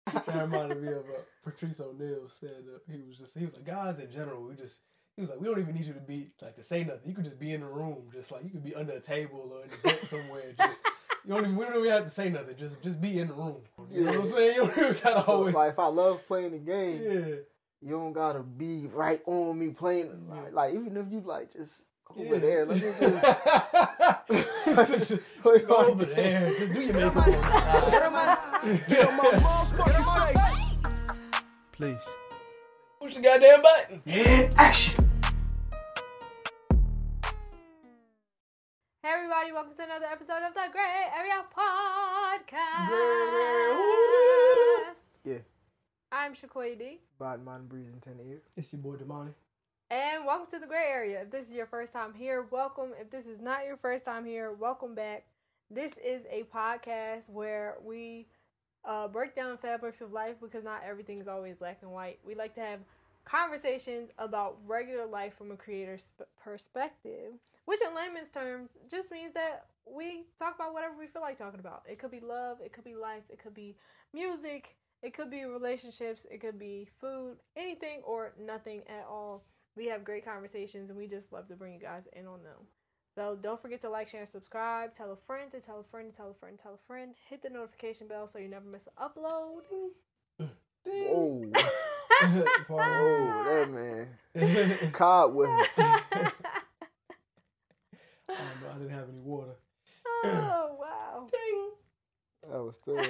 That reminded me of Patrice O'Neal said he was like, guys in general, he was like, we don't even need you to be like to say nothing. You could just be in the room, just like you could be under a table or in a vent somewhere. Just we don't even have to say nothing. Just be in the room. You know what I'm saying? You don't even gotta always. Like if I love playing the game, you don't gotta be right on me playing. Like even if you like just over there, let me just go over there. Just do your makeup on the side. Get on my motherfucking face. Please. Push the goddamn button. Action. Hey everybody, welcome to another episode of the Gray Area Podcast. Yeah. I'm Shakoya D. Botman breezing 10 ear. It's your boy Damani. And welcome to the Gray Area. If this is your first time here, welcome. If this is not your first time here, welcome back. This is a podcast where we break down fabrics of life because not everything is always black and white. We like to have conversations about regular life from a creator's perspective, which in layman's terms just means that we talk about whatever we feel like talking about. It could be love, it could be life, it could be music, it could be relationships, it could be food, anything or nothing at all. We have great conversations and we just love to bring you guys in on them. So don't forget to like, share, and subscribe. Tell a friend to tell a friend to tell a friend to tell a friend. Hit the notification bell so you never miss an upload. Whoa. Oh, that man. Cobwebs. Oh no, I didn't have any water. Oh, wow. Ding. That was still.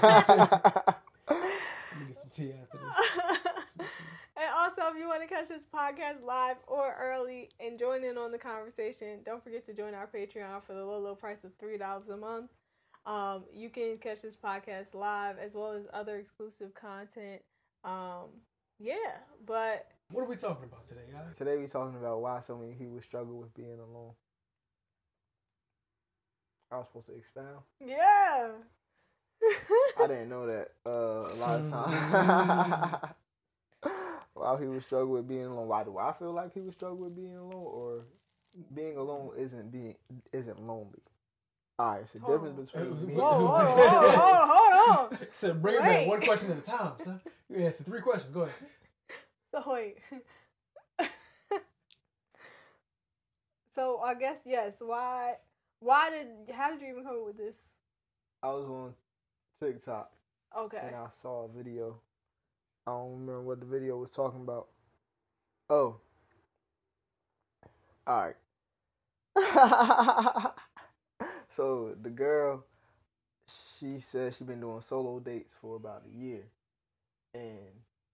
Let me get some tea after this. And also, if you want to catch this podcast live or early and join in on the conversation, don't forget to join our Patreon for the low price of $3 a month. You can catch this podcast live as well as other exclusive content. But what are we talking about today, guys? Today we talking about why so many people struggle with being alone. I was supposed to expound. Yeah. I didn't know that a lot of times. Why people struggle with being alone. Why do I feel like people struggle with being alone? Or being alone isn't lonely. Alright, it's a difference between being Hold on. So bring it back one question at a time, son. You answered 3 questions. Go ahead. So wait. So I guess yes. How did you even come up with this? I was on TikTok. Okay. And I saw a video. I don't remember what the video was talking about. Oh. Alright. So the girl, she said she been doing solo dates for about a year. And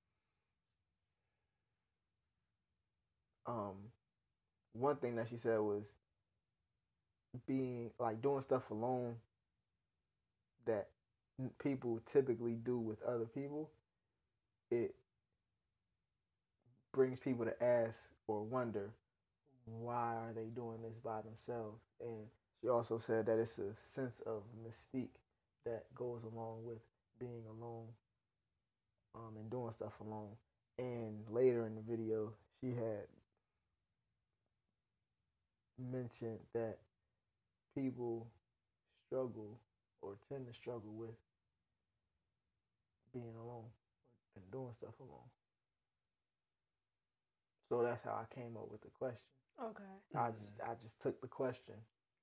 one thing that she said was being like doing stuff alone that people typically do with other people. It brings people to ask or wonder, why are they doing this by themselves? And she also said that it's a sense of mystique that goes along with being alone and doing stuff alone. And later in the video, she had mentioned that people struggle or tend to struggle with being alone and doing stuff alone. So that's how I came up with the question. Okay. I just took the question.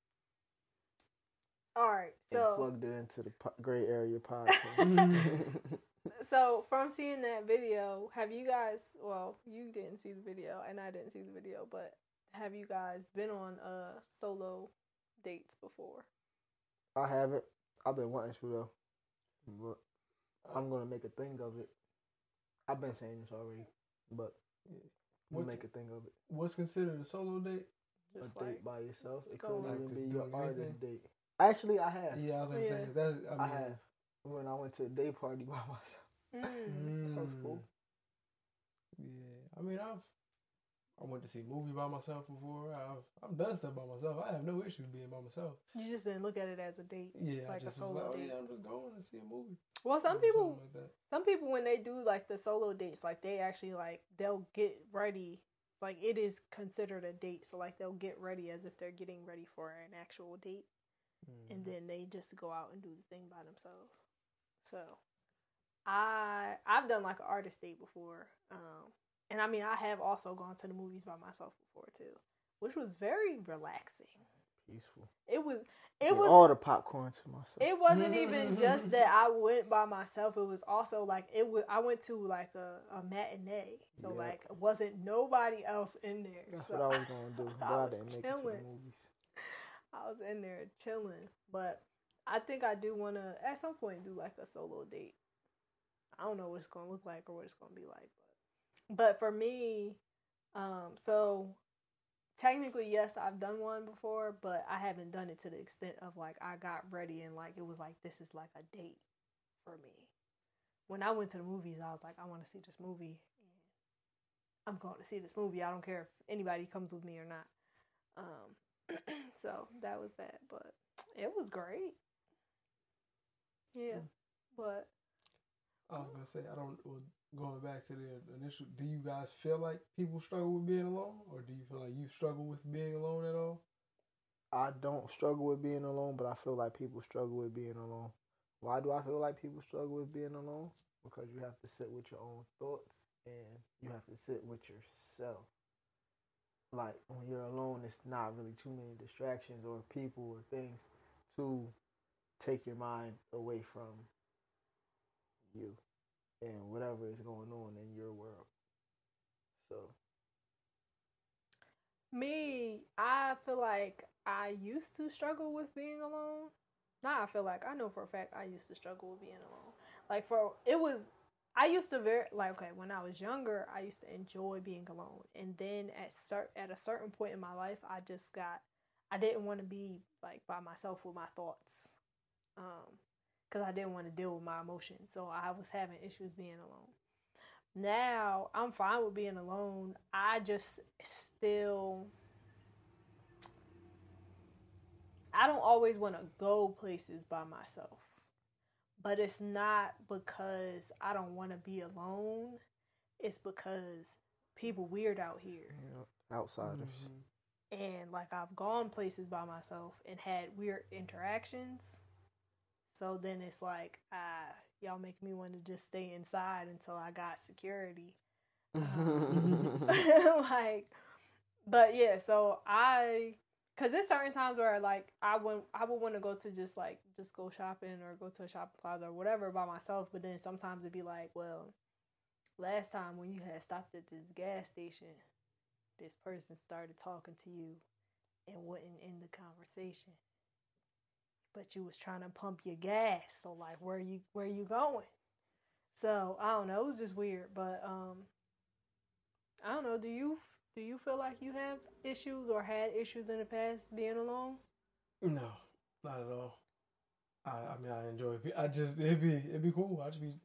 All right. And So plugged it into the Gray Area podcast. So from seeing that video, have you guys? Well, you didn't see the video, and I didn't see the video, but have you guys been on solo dates before? I haven't. I've been wanting to though, but I'm gonna make a thing of it. I've been saying this already, but we'll make a thing of it. What's considered a solo date? Just A date by yourself. It go couldn't like even just be your doing artist anything? date. Actually, I have. Yeah, I was gonna say I have. When I went to a day party by myself. That was cool. Yeah, I mean, I went to see a movie by myself before. I've done stuff by myself. I have no issue being by myself. You just didn't look at it as a date. Yeah, like I just a solo was like, date. yeah, I'm just going to see a movie. Well, some Something people like that. Some people, when they do like the solo dates, like they actually like they'll get ready. Like it is considered a date, so like they'll get ready as if they're getting ready for an actual date, and then they just go out and do the thing by themselves. So I've done like an artist date before, and I mean I have also gone to the movies by myself before too, which was very relaxing. Peaceful. It was all the popcorn to myself. It wasn't even just that I went by myself. It was also like I went to like a matinee, so like it wasn't nobody else in there. That's so what I was gonna do, but I didn't make it to the movies. I was in there chilling, but I think I do want to at some point do like a solo date. I don't know what it's gonna look like or what it's gonna be like, but for me, so. Technically, yes, I've done one before, but I haven't done it to the extent of like I got ready and like it was like this is like a date for me. When I went to the movies, I was like, I want to see this movie. And I'm going to see this movie. I don't care if anybody comes with me or not. So that was that, but it was great. Yeah, but I was gonna say going back to the initial, do you guys feel like people struggle with being alone, or do you feel like you struggle with being alone at all? I don't struggle with being alone, but I feel like people struggle with being alone. Why do I feel like people struggle with being alone? Because you have to sit with your own thoughts and you have to sit with yourself. Like when you're alone, it's not really too many distractions or people or things to take your mind away from you and whatever is going on in your world. So me, I feel like I used to struggle with being alone. Now I know for a fact I used to struggle with being alone. I used to when I was younger, I used to enjoy being alone. And then at a certain point in my life, I didn't want to be like by myself with my thoughts. Because I didn't want to deal with my emotions. So I was having issues being alone. Now, I'm fine with being alone. I don't always want to go places by myself. But it's not because I don't want to be alone. It's because people weird out here. Yeah, outsiders. Mm-hmm. And like I've gone places by myself and had weird interactions. So then it's like, y'all make me want to just stay inside until I got security. But yeah, so because there's certain times where like I would want to go to just go shopping or go to a shopping plaza or whatever by myself. But then sometimes it'd be like, well, last time when you had stopped at this gas station, this person started talking to you and wouldn't end the conversation. But you was trying to pump your gas, so like, where you going? So I don't know. It was just weird, but I don't know. Do you feel like you have issues or had issues in the past being alone? No, not at all. I mean, I enjoy it. It'd be cool.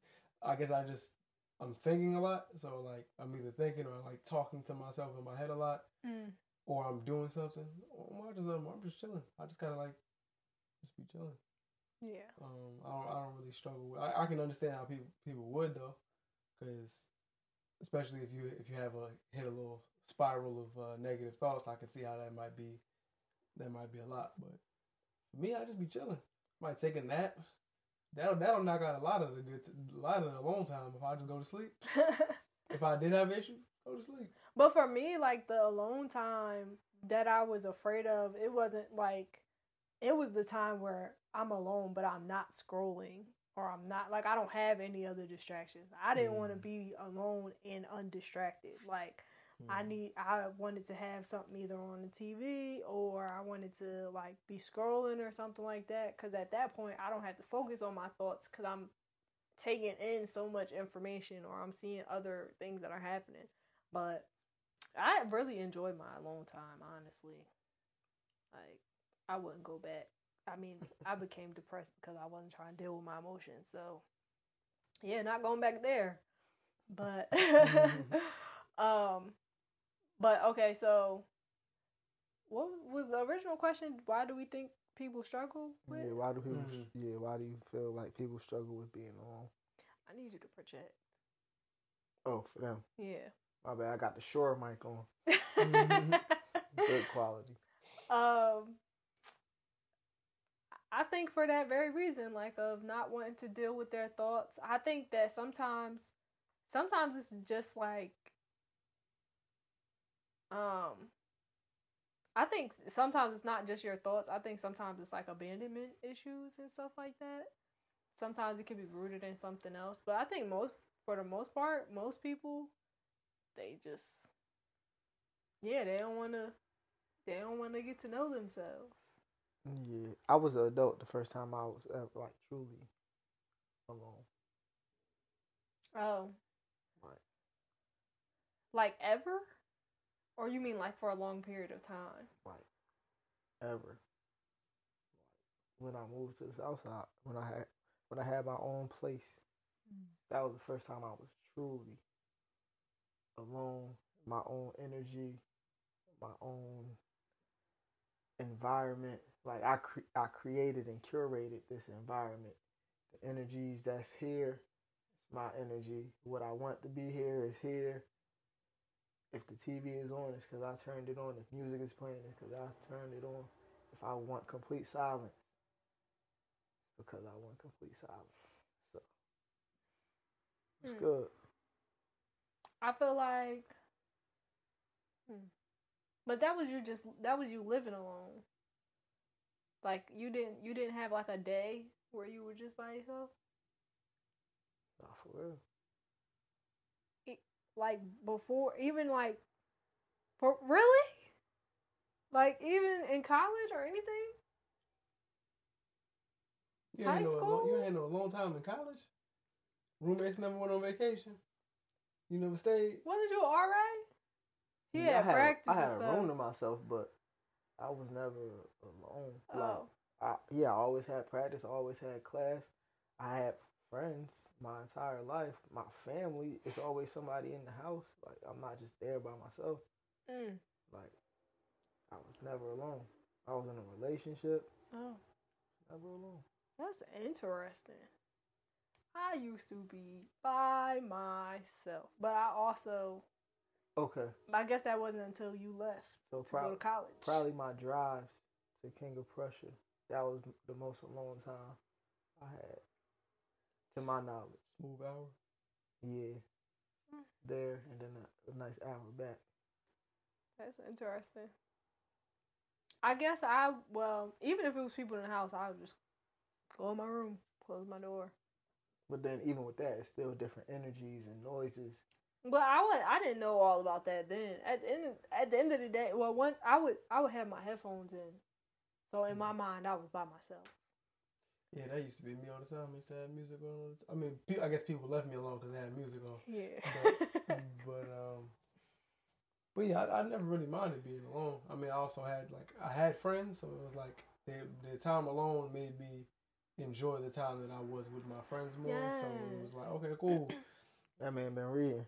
I'm thinking a lot, so like I'm either thinking or like talking to myself in my head a lot, or I'm doing something, or I'm just chilling. I just gotta like. Just be chilling. Yeah. I don't really struggle with. I can understand how people would though, because especially if you hit a little spiral of negative thoughts, I can see how that might be a lot. But for me, I just be chilling. Might take a nap. That'll knock out a lot of the alone time if I just go to sleep. If I did have issues, go to sleep. But for me, like the alone time that I was afraid of, it wasn't like. It was the time where I'm alone, but I'm not scrolling, or I'm not like I don't have any other distractions. I didn't want to be alone and undistracted. Like I wanted to have something either on the TV or I wanted to like be scrolling or something like that. Because at that point, I don't have to focus on my thoughts because I'm taking in so much information or I'm seeing other things that are happening. But I really enjoyed my alone time, honestly. Like. I wouldn't go back. I mean, I became depressed because I wasn't trying to deal with my emotions. So, yeah, not going back there. But, but okay. So, what was the original question? Why do we think people struggle with? Yeah, why do people? Yeah, why do you feel like people struggle with being alone? I need you to project. Oh, for them. Yeah. My bad. I got the Shure mic on. Good quality. I think for that very reason, like of not wanting to deal with their thoughts. I think that sometimes it's just like, I think sometimes it's not just your thoughts. I think sometimes it's like abandonment issues and stuff like that. Sometimes it can be rooted in something else. But I think for the most part, most people, they just, yeah, they don't want to get to know themselves. Yeah, I was an adult the first time I was ever, like, truly alone. Oh. Right. Like ever? Or you mean like for a long period of time? Like, ever. When I moved to the South Side, when I had my own place, that was the first time I was truly alone. My own energy, my own environment. Like, I created and curated this environment. The energies that's here, it's my energy. What I want to be here is here. If the TV is on, it's because I turned it on. If music is playing, it's because I turned it on. If I want complete silence, it's because I want complete silence. So, it's good. I feel like, but that was you living alone. Like you didn't have like a day where you were just by yourself. Not for real. Like before, even like, for really, like even in college or anything. High school? You ain't no long time in college. Roommates never went on vacation. You never stayed. Wasn't you all right? Yeah, practice. I had and a stuff. room to myself, but I was never alone. Oh. Like, I always had practice. I always had class. I had friends my entire life. My family is always somebody in the house. Like, I'm not just there by myself. Like, I was never alone. I was in a relationship. Oh. Never alone. That's interesting. I used to be by myself, but I also. Okay. I guess that wasn't until you left to go to college. Probably my drives to King of Prussia. That was the most alone time I had, to my knowledge. Smooth hour. Yeah. There, and then a nice hour back. That's interesting. I guess even if it was people in the house, I would just go in my room, close my door. But then even with that, it's still different energies and noises. But I didn't know all about that then. At the end of the day, well, once I would have my headphones in, so in my mind I was by myself. Yeah, that used to be me all the time. I used to have music on all the time. I mean, I guess people left me alone because they had music on. Yeah. But yeah, I never really minded being alone. I mean, I had friends, so it was like the time alone made me enjoy the time that I was with my friends more. Yes. So it was like, okay, cool. That man been reading.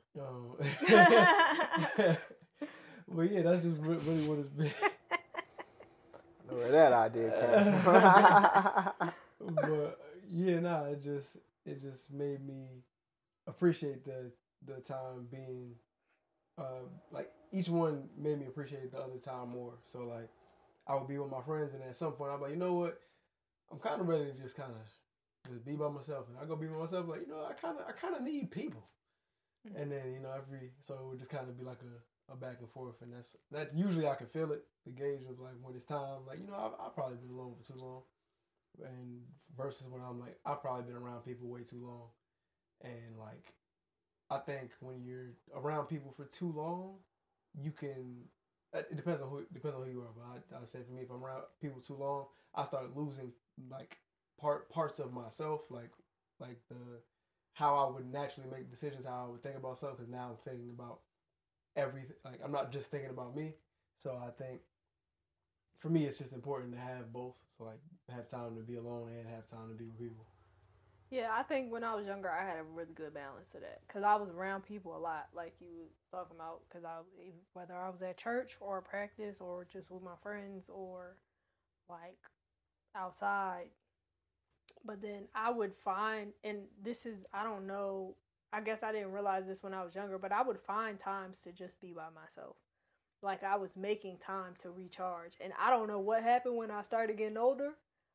Well, yeah, that's just really what it's been. I know where that idea came from. But yeah, it just made me appreciate the time being, like each one made me appreciate the other time more. So like, I would be with my friends, and at some point I'm like, you know what, I'm kind of ready to just be by myself, and I go be by myself. Like, I kind of need people. And then, so it would just kind of be like a back and forth. And that's usually I can feel it, the gauge of like when it's time. Like, I've probably been alone for too long. And versus when I'm like, I've probably been around people way too long. And like, I think when you're around people for too long, you can, it depends on who you are. But I say for me, if I'm around people too long, I start losing like parts of myself, like how I would naturally make decisions, how I would think about stuff, because now I'm thinking about everything. Like, I'm not just thinking about me. So I think, for me, it's just important to have both. So, like, have time to be alone and have time to be with people. Yeah, I think when I was younger, I had a really good balance of that. Because I was around people a lot, like you were talking about. Because whether I was at church or practice or just with my friends or, like, outside. But then I would find, and this is, I don't know, I guess I didn't realize this when I was younger, but I would find times to just be by myself. Like I was making time to recharge. And I don't know what happened when I started getting older,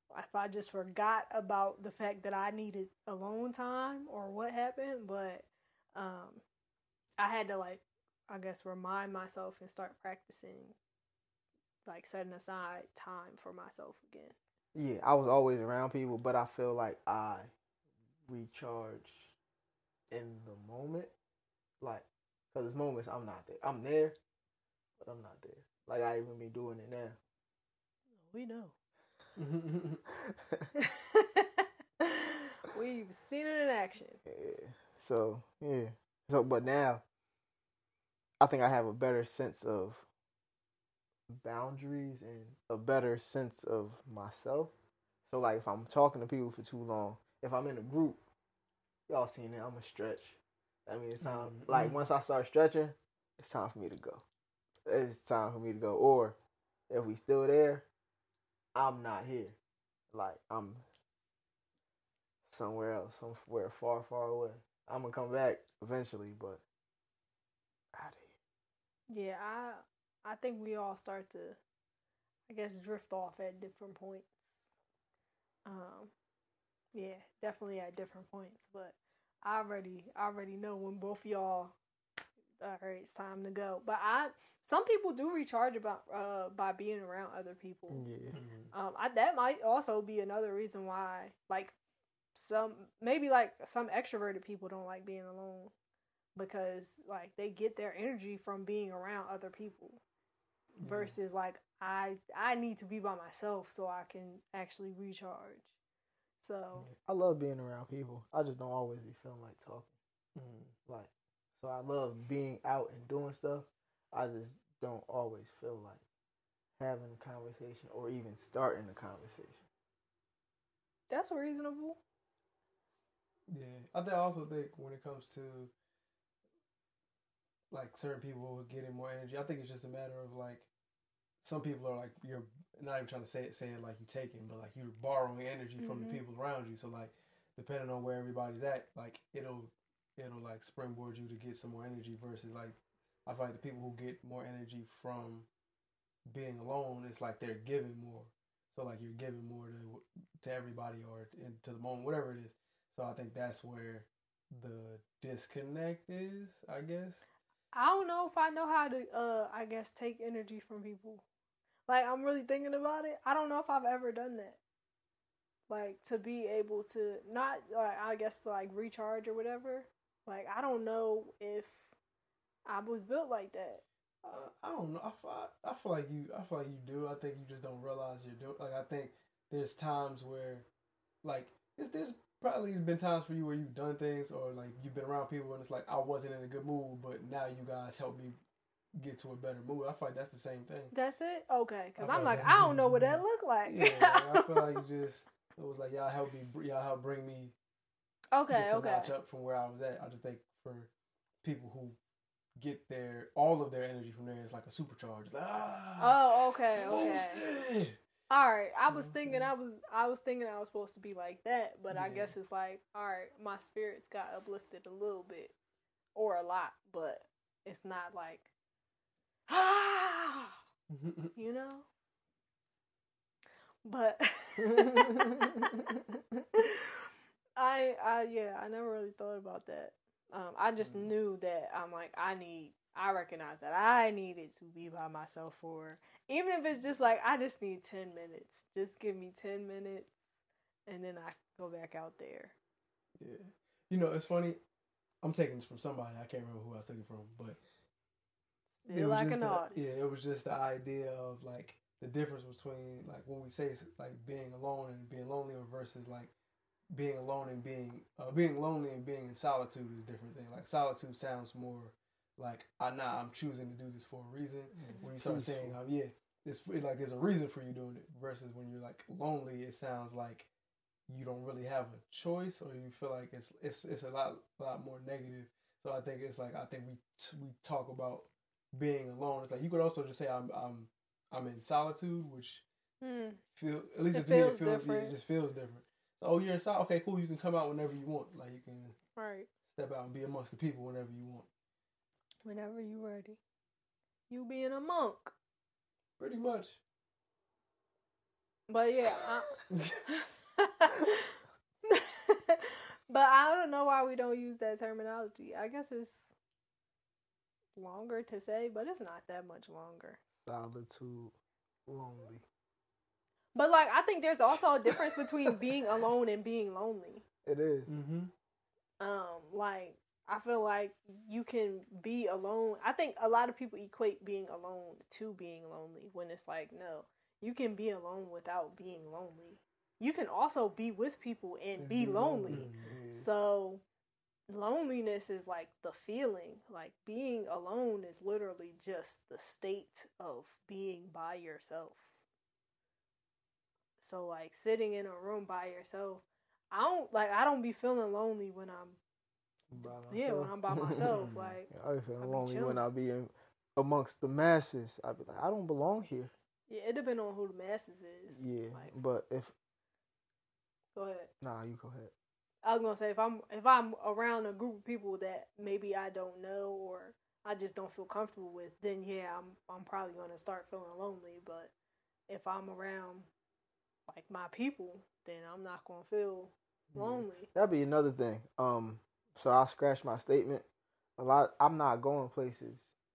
if I just forgot about the fact that I needed alone time or what happened, but I had to like, I guess, remind myself and start practicing, like setting aside time for myself again. Yeah, I was always around people, but I feel like I recharge in the moment. Like, because there's moments I'm not there. I'm there, but I'm not there. Like, I even be doing it now. We know. We've seen it in action. Yeah. So, yeah. So, but now, I think I have a better sense of boundaries and a better sense of myself. So, like, if I'm talking to people for too long, if I'm in a group, y'all seen it, I'm going to stretch. I mean, it's time. Like, once I start stretching, it's time for me to go. It's time for me to go. Or, if we still there, I'm not here. Like, I'm somewhere else, somewhere far, far away. I'm going to come back eventually, but out of here. Yeah, I think we all start to, I guess, drift off at different points. Yeah, definitely at different points. But I already know when both of y'all, all right, it's time to go. But some people do recharge by being around other people. Yeah. That might also be another reason why, like, some extroverted people don't like being alone, because like they get their energy from being around other people, versus like I need to be by myself so I can actually recharge. So I love being around people. I just don't always be feeling like talking. Like, so I love being out and doing stuff. I just don't always feel like having a conversation or even starting a conversation. that's reasonable. Yeah, I also think when it comes to like certain people getting more energy, I think it's just a matter of like some people are like, you're not even trying to say it like you taking, but like you're borrowing energy from the people around you. So like depending on where everybody's at, like it'll like springboard you to get some more energy, versus like I feel like the people who get more energy from being alone, it's like they're giving more. So like you're giving more to everybody or to the moment, whatever it is. So I think that's where the disconnect is, I guess. I don't know if I know how to I guess take energy from people. Like, I'm really thinking about it. I don't know if I've ever done that. Like, to be able to not like, I guess, to like recharge or whatever. Like, I don't know if I was built like that. I don't know. I feel like you do. I think you just don't realize you're doing. Like, I think there's times where, like, there's probably been times for you where you've done things, or like you've been around people and it's like I wasn't in a good mood, but now you guys help me get to a better mood. I feel like that's the same thing. That's it? Okay. Because I'm like, I don't know what that look like. Yeah, like, I feel like it was like y'all help bring me okay. just a notch up from where I was at. I just think for people who get all of their energy from there, it's like a supercharge. It's like, oh, okay. All right. I was thinking I was supposed to be like that, but I guess it's like, all right, my spirits got uplifted a little bit or a lot, but it's not like, you know? But I never really thought about that. I just knew that I'm like, I recognize that I needed to be by myself for, even if it's just like, I just need 10 minutes. Just give me 10 minutes and then I go back out there. Yeah. You know, it's funny. I'm taking this from somebody. I can't remember who I took it from, but Still like an artist. Yeah, it was just the idea of like the difference between like when we say it's like being alone and being lonely, or versus like being alone and being lonely and being in solitude is a different thing. Like solitude sounds more like I'm choosing to do this for a reason. When you start saying it's like there's a reason for you doing it, versus when you're like lonely, it sounds like you don't really have a choice, or you feel like it's a lot more negative. So I think it's like we talk about being alone. It's like you could also just say I'm in solitude, which feel, at least it to me feels different. It just feels different. So, oh, you're in solitude. Okay, cool. You can come out whenever you want. Like you can step out and be amongst the people whenever you want. Whenever you ready. You being a monk. Pretty much. But yeah, but I don't know why we don't use that terminology. I guess it's longer to say, but it's not that much longer. Solitude, lonely. But like, I think there's also a difference between being alone and being lonely. It is. Mm-hmm. Like, I feel like you can be alone. I think a lot of people equate being alone to being lonely when it's like, no, you can be alone without being lonely. You can also be with people and be lonely. Mm-hmm. So loneliness is like the feeling. Like being alone is literally just the state of being by yourself. So like sitting in a room by yourself, I don't be feeling lonely when I'm when I'm by myself. Like I be feeling I be lonely when chilling. I be amongst the masses. I be like, I don't belong here. Yeah, it depends on who the masses is. Yeah, Like, but if go ahead. nah, you go ahead. I was gonna say if I'm around a group of people that maybe I don't know or I just don't feel comfortable with, then yeah, I'm probably gonna start feeling lonely. But if I'm around like my people, then I'm not gonna feel lonely. That'd be another thing. So I'll scratch my statement. I'm not going places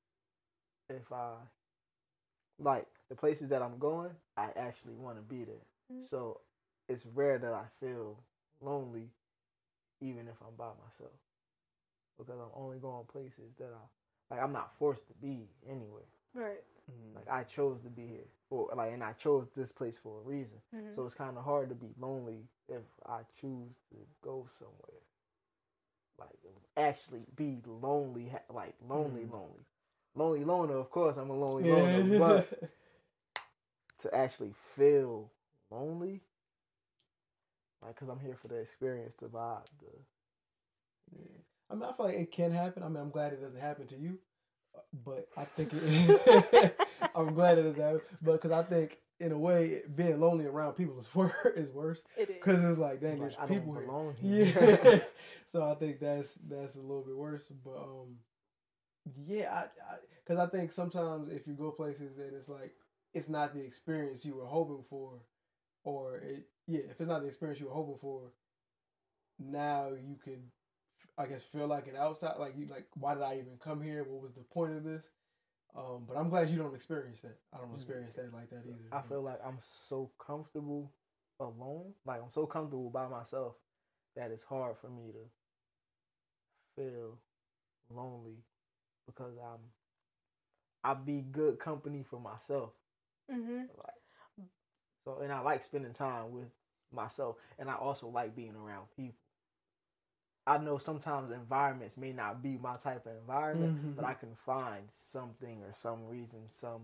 if I like the places that I'm going, I actually want to be there. Mm-hmm. So it's rare that I feel lonely even if I'm by myself. Because I'm only going places that I'm not forced to be anywhere. Right. Like I chose to be here and I chose this place for a reason. Mm-hmm. So it's kind of hard to be lonely if I choose to go somewhere. Like actually be lonely, lonely. Lonely loner, of course I'm a lonely loner, but to actually feel lonely, like, cause I'm here for the experience, the vibe, Yeah. I mean, I feel like it can happen. I mean, I'm glad it doesn't happen to you, but I think I'm glad it doesn't happen. But because I think, in a way, being lonely around people is worse. It is. Because it's like, dang, It's there's like, I people don't here. belong here. Yeah. So I think that's a little bit worse. But yeah, because I think sometimes if you go places and it's like it's not the experience you were hoping for, or if it's not the experience you were hoping for, now you can, I guess, feel like an outside, like why did I even come here? What was the point of this? But I'm glad you don't experience that. I don't experience that like that either. I feel like I'm so comfortable alone, like I'm so comfortable by myself that it's hard for me to feel lonely because I be good company for myself. Mm-hmm. And I like spending time with myself, and I also like being around people. I know sometimes environments may not be my type of environment, but I can find something or some reason, some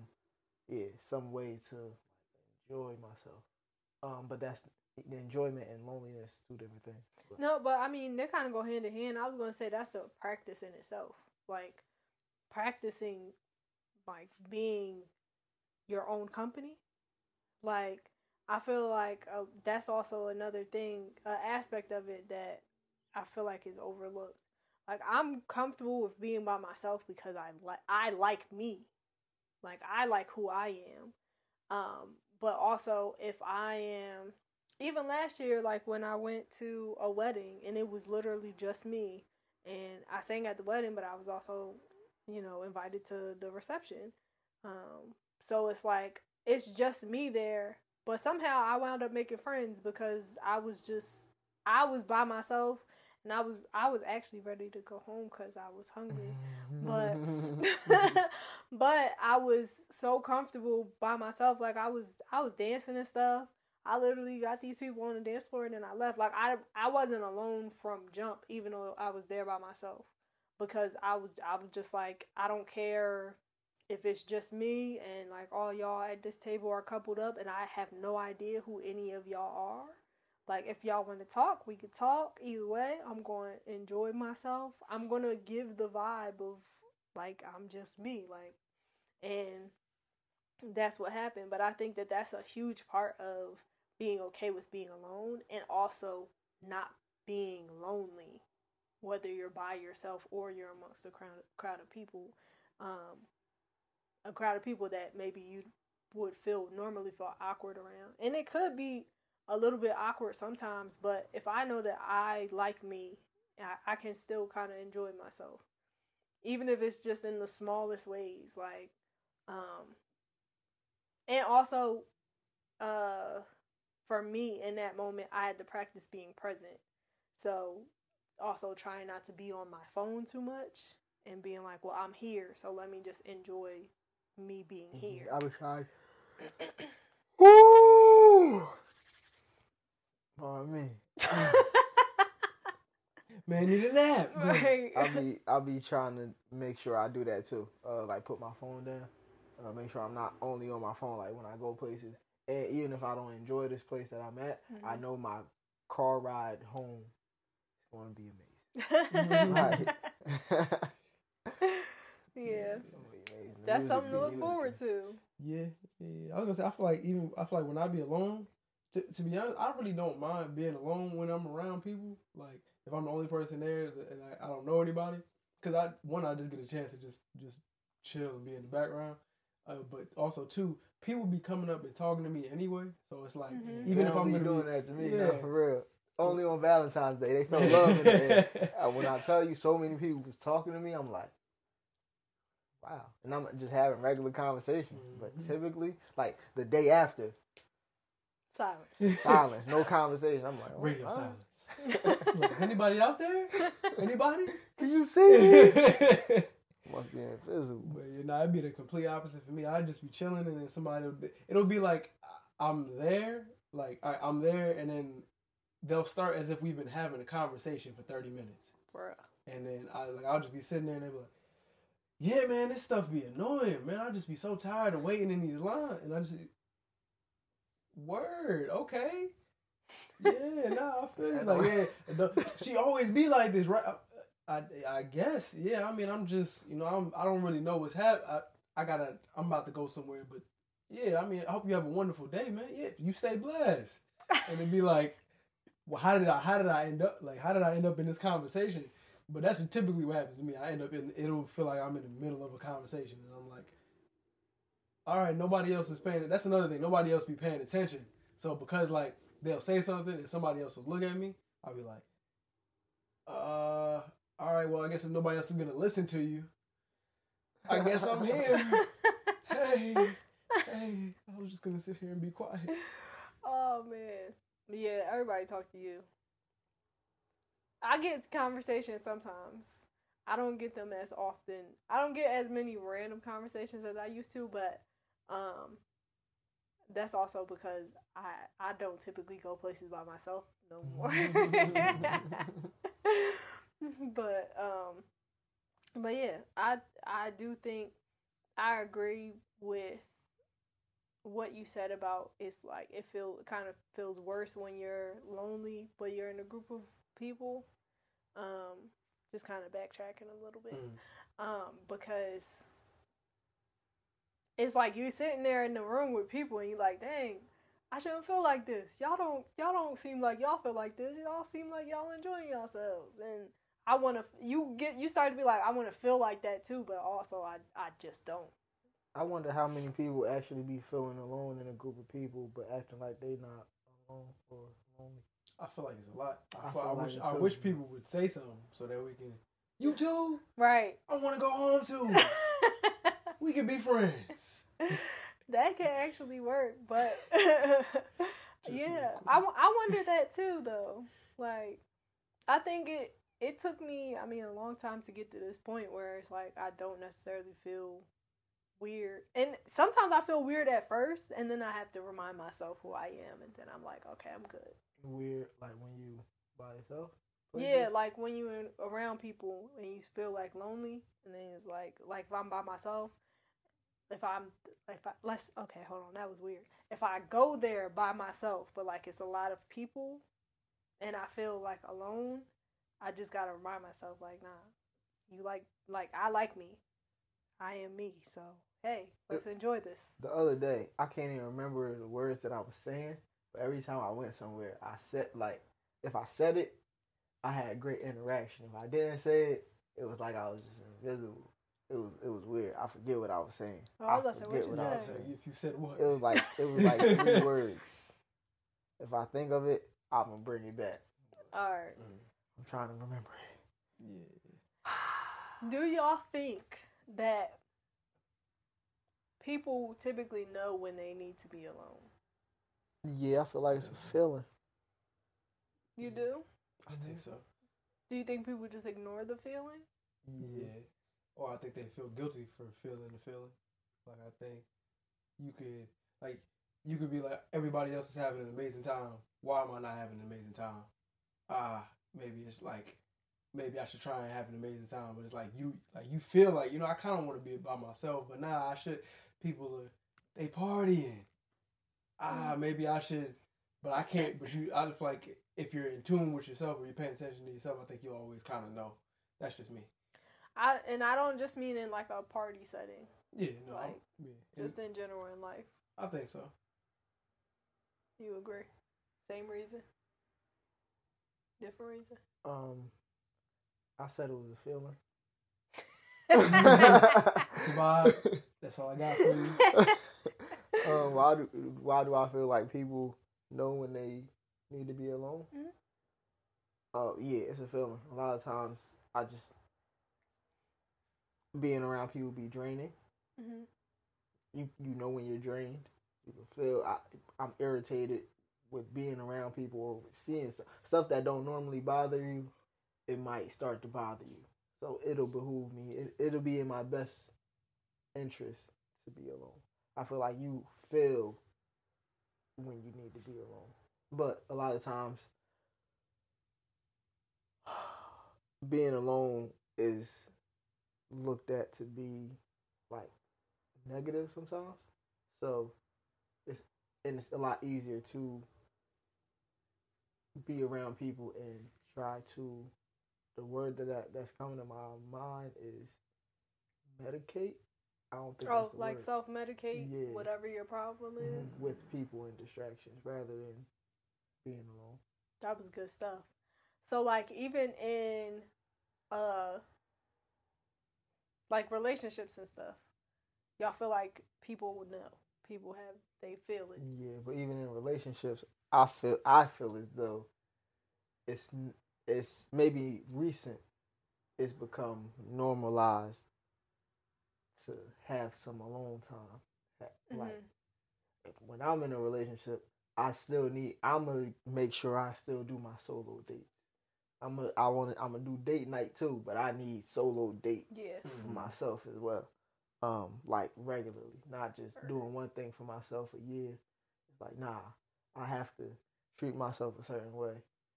way to enjoy myself. But that's the enjoyment and loneliness, two different things. No, but I mean, they kind of go hand in hand. I was going to say that's a practice in itself. Like, practicing, like, being your own company. Like, I feel like that's also another thing, aspect of it that I feel like is overlooked. Like, I'm comfortable with being by myself because I like me. Like, I like who I am. But also, if I am... Even last year, like, when I went to a wedding, and it was literally just me, and I sang at the wedding, but I was also, invited to the reception. So it's like, it's just me there, but somehow I wound up making friends because I was by myself, and I was actually ready to go home because I was hungry, but I was so comfortable by myself. Like, I was dancing and stuff. I literally got these people on the dance floor and then I left. Like, I wasn't alone from jump, even though I was there by myself, because I was just like, I don't care if it's just me and like all y'all at this table are coupled up and I have no idea who any of y'all are. Like, if y'all want to talk, we could talk. Either way, I'm going to enjoy myself. I'm going to give the vibe of like, I'm just me. Like, and that's what happened. But I think that that's a huge part of being okay with being alone and also not being lonely, whether you're by yourself or you're amongst a crowd of people, a crowd of people that maybe you would normally feel awkward around. And it could be a little bit awkward sometimes, but if I know that I like me, I can still kind of enjoy myself. Even if it's just in the smallest ways, like, and also, for me in that moment, I had to practice being present. So also trying not to be on my phone too much and being like, well, I'm here, so let me just enjoy me being here. I was trying. Woo! Oh, man. Man, need a nap. Right. I'll be trying to make sure I do that too. Like put my phone down. Make sure I'm not only on my phone like when I go places. And even if I don't enjoy this place that I'm at, I know my car ride home is going to be amazing. Yeah. That's something to look forward to. Yeah. I was gonna say, I feel like when I be alone, to be honest, I really don't mind being alone when I'm around people. Like if I'm the only person there and I don't know anybody, because I just get a chance to just chill and be in the background. But also two, people be coming up and talking to me anyway, so it's like even if I'm gonna doing that to me, no, for real. Only on Valentine's Day they felt love in the air. When I tell you, so many people was talking to me, I'm like, wow. And I'm just having regular conversations. But typically, like the day after, silence, no conversation. I'm like, radio silence. Look, is anybody out there? Anybody? Can you see me? Must be invisible. But it'd be the complete opposite for me. I'd just be chilling, and then somebody it'll be like I'm there, I'm there, and then they'll start as if we've been having a conversation for 30 minutes. Bruh. And then I'll just be sitting there, and they'll be like, yeah, man, this stuff be annoying, man. I'll just be so tired of waiting in these lines. And I just, word, okay. Yeah, nah, I feel it. Like, yeah. She always be like this, right? I guess, yeah. I mean, I'm just, I don't really know what's happening. I'm about to go somewhere, but yeah, I mean, I hope you have a wonderful day, man. Yeah, you stay blessed. And it'd be like, well, how did I end up in this conversation? But that's typically what happens to me. It'll feel like I'm in the middle of a conversation, and I'm like, all right, nobody else is paying. That's another thing. Nobody else be paying attention. So because like they'll say something and somebody else will look at me, I'll be like, all right, well, I guess if nobody else is gonna listen to you, I guess I'm here. Hey, I was just gonna sit here and be quiet. Oh man, yeah. Everybody talk to you. I get conversations sometimes. I don't get them as often. I don't get as many random conversations as I used to, but that's also because I don't typically go places by myself no more. But yeah, I do think I agree with what you said about it's like it kind of feels worse when you're lonely, but you're in a group of people. Just kind of backtracking a little bit, because it's like you sitting there in the room with people and you're like, dang, I shouldn't feel like this. Y'all don't seem like y'all feel like this. Y'all seem like y'all enjoying yourselves, and you start to be like, I want to feel like that too, but also I just don't. I wonder how many people actually be feeling alone in a group of people, but acting like they not alone or lonely. I feel like it's a lot. I wish people would say something so that we can. You too? Right. I want to go home too. We can be friends. That can actually work, but yeah, cool. I wonder that too, though. Like, I think it took me, a long time to get to this point where it's like I don't necessarily feel weird, and sometimes I feel weird at first, and then I have to remind myself who I am, and then I'm like, okay, I'm good. Weird, like when you by yourself? Yeah, like when you're around people and you feel like lonely, and then it's like if I'm by myself, hold on, that was weird. If I go there by myself, but like it's a lot of people, and I feel like alone, I just gotta remind myself like, nah, you like I like me, I am me, so hey, let's enjoy this. The other day, I can't even remember the words that I was saying. But every time I went somewhere, I said, if I said it, I had great interaction. If I didn't say it, it was like I was just invisible. It was weird. I forget what I was saying. Oh, I was about to say, what you I was said? saying. If you said what? It was like 3 words. If I think of it, I'm gonna bring it back. All right. I'm trying to remember it. Yeah. Do y'all think that people typically know when they need to be alone? Yeah, I feel like it's a feeling. You do? I think so. Do you think people just ignore the feeling? Yeah. Or I think they feel guilty for feeling the feeling. Like, I think you could be like, everybody else is having an amazing time. Why am I not having an amazing time? Maybe it's like, maybe I should try and have an amazing time. But it's like, you feel like, I kind of want to be by myself, but I should, they partying. Maybe I should, but I can't, I just feel like if you're in tune with yourself or you're paying attention to yourself, I think you always kind of know. That's just me. I don't just mean in like a party setting. Yeah, no. Like, yeah. just in general in life. I think so. You agree? Same reason? Different reason? I said it was a feeling. It's a vibe. That's all I got for you. Why do I feel like people know when they need to be alone? Yeah, it's a feeling. A lot of times, I just being around people be draining. You know when you're drained. You can feel I'm irritated with being around people or seeing stuff that don't normally bother you. It might start to bother you. So it'll behoove me. It'll be in my best interest to be alone. I feel like you feel when you need to be alone. But a lot of times, being alone is looked at to be like negative sometimes. So it's a lot easier to be around people and try to, the word that's coming to my mind is medicate. I don't think that's the like word. self-medicate, whatever your problem is. With people and distractions rather than being alone. That was good stuff. So like even in like relationships and stuff, y'all feel like people would know. People they feel it. Yeah, but even in relationships, I feel as though it's maybe recent. It's become normalized to have some alone time. Like when I'm in a relationship, I'm gonna make sure I still do my solo dates. I'm gonna do date night too, but I need solo date for myself as well. Like regularly, not just doing one thing for myself a year. It's like, nah, I have to treat myself a certain way.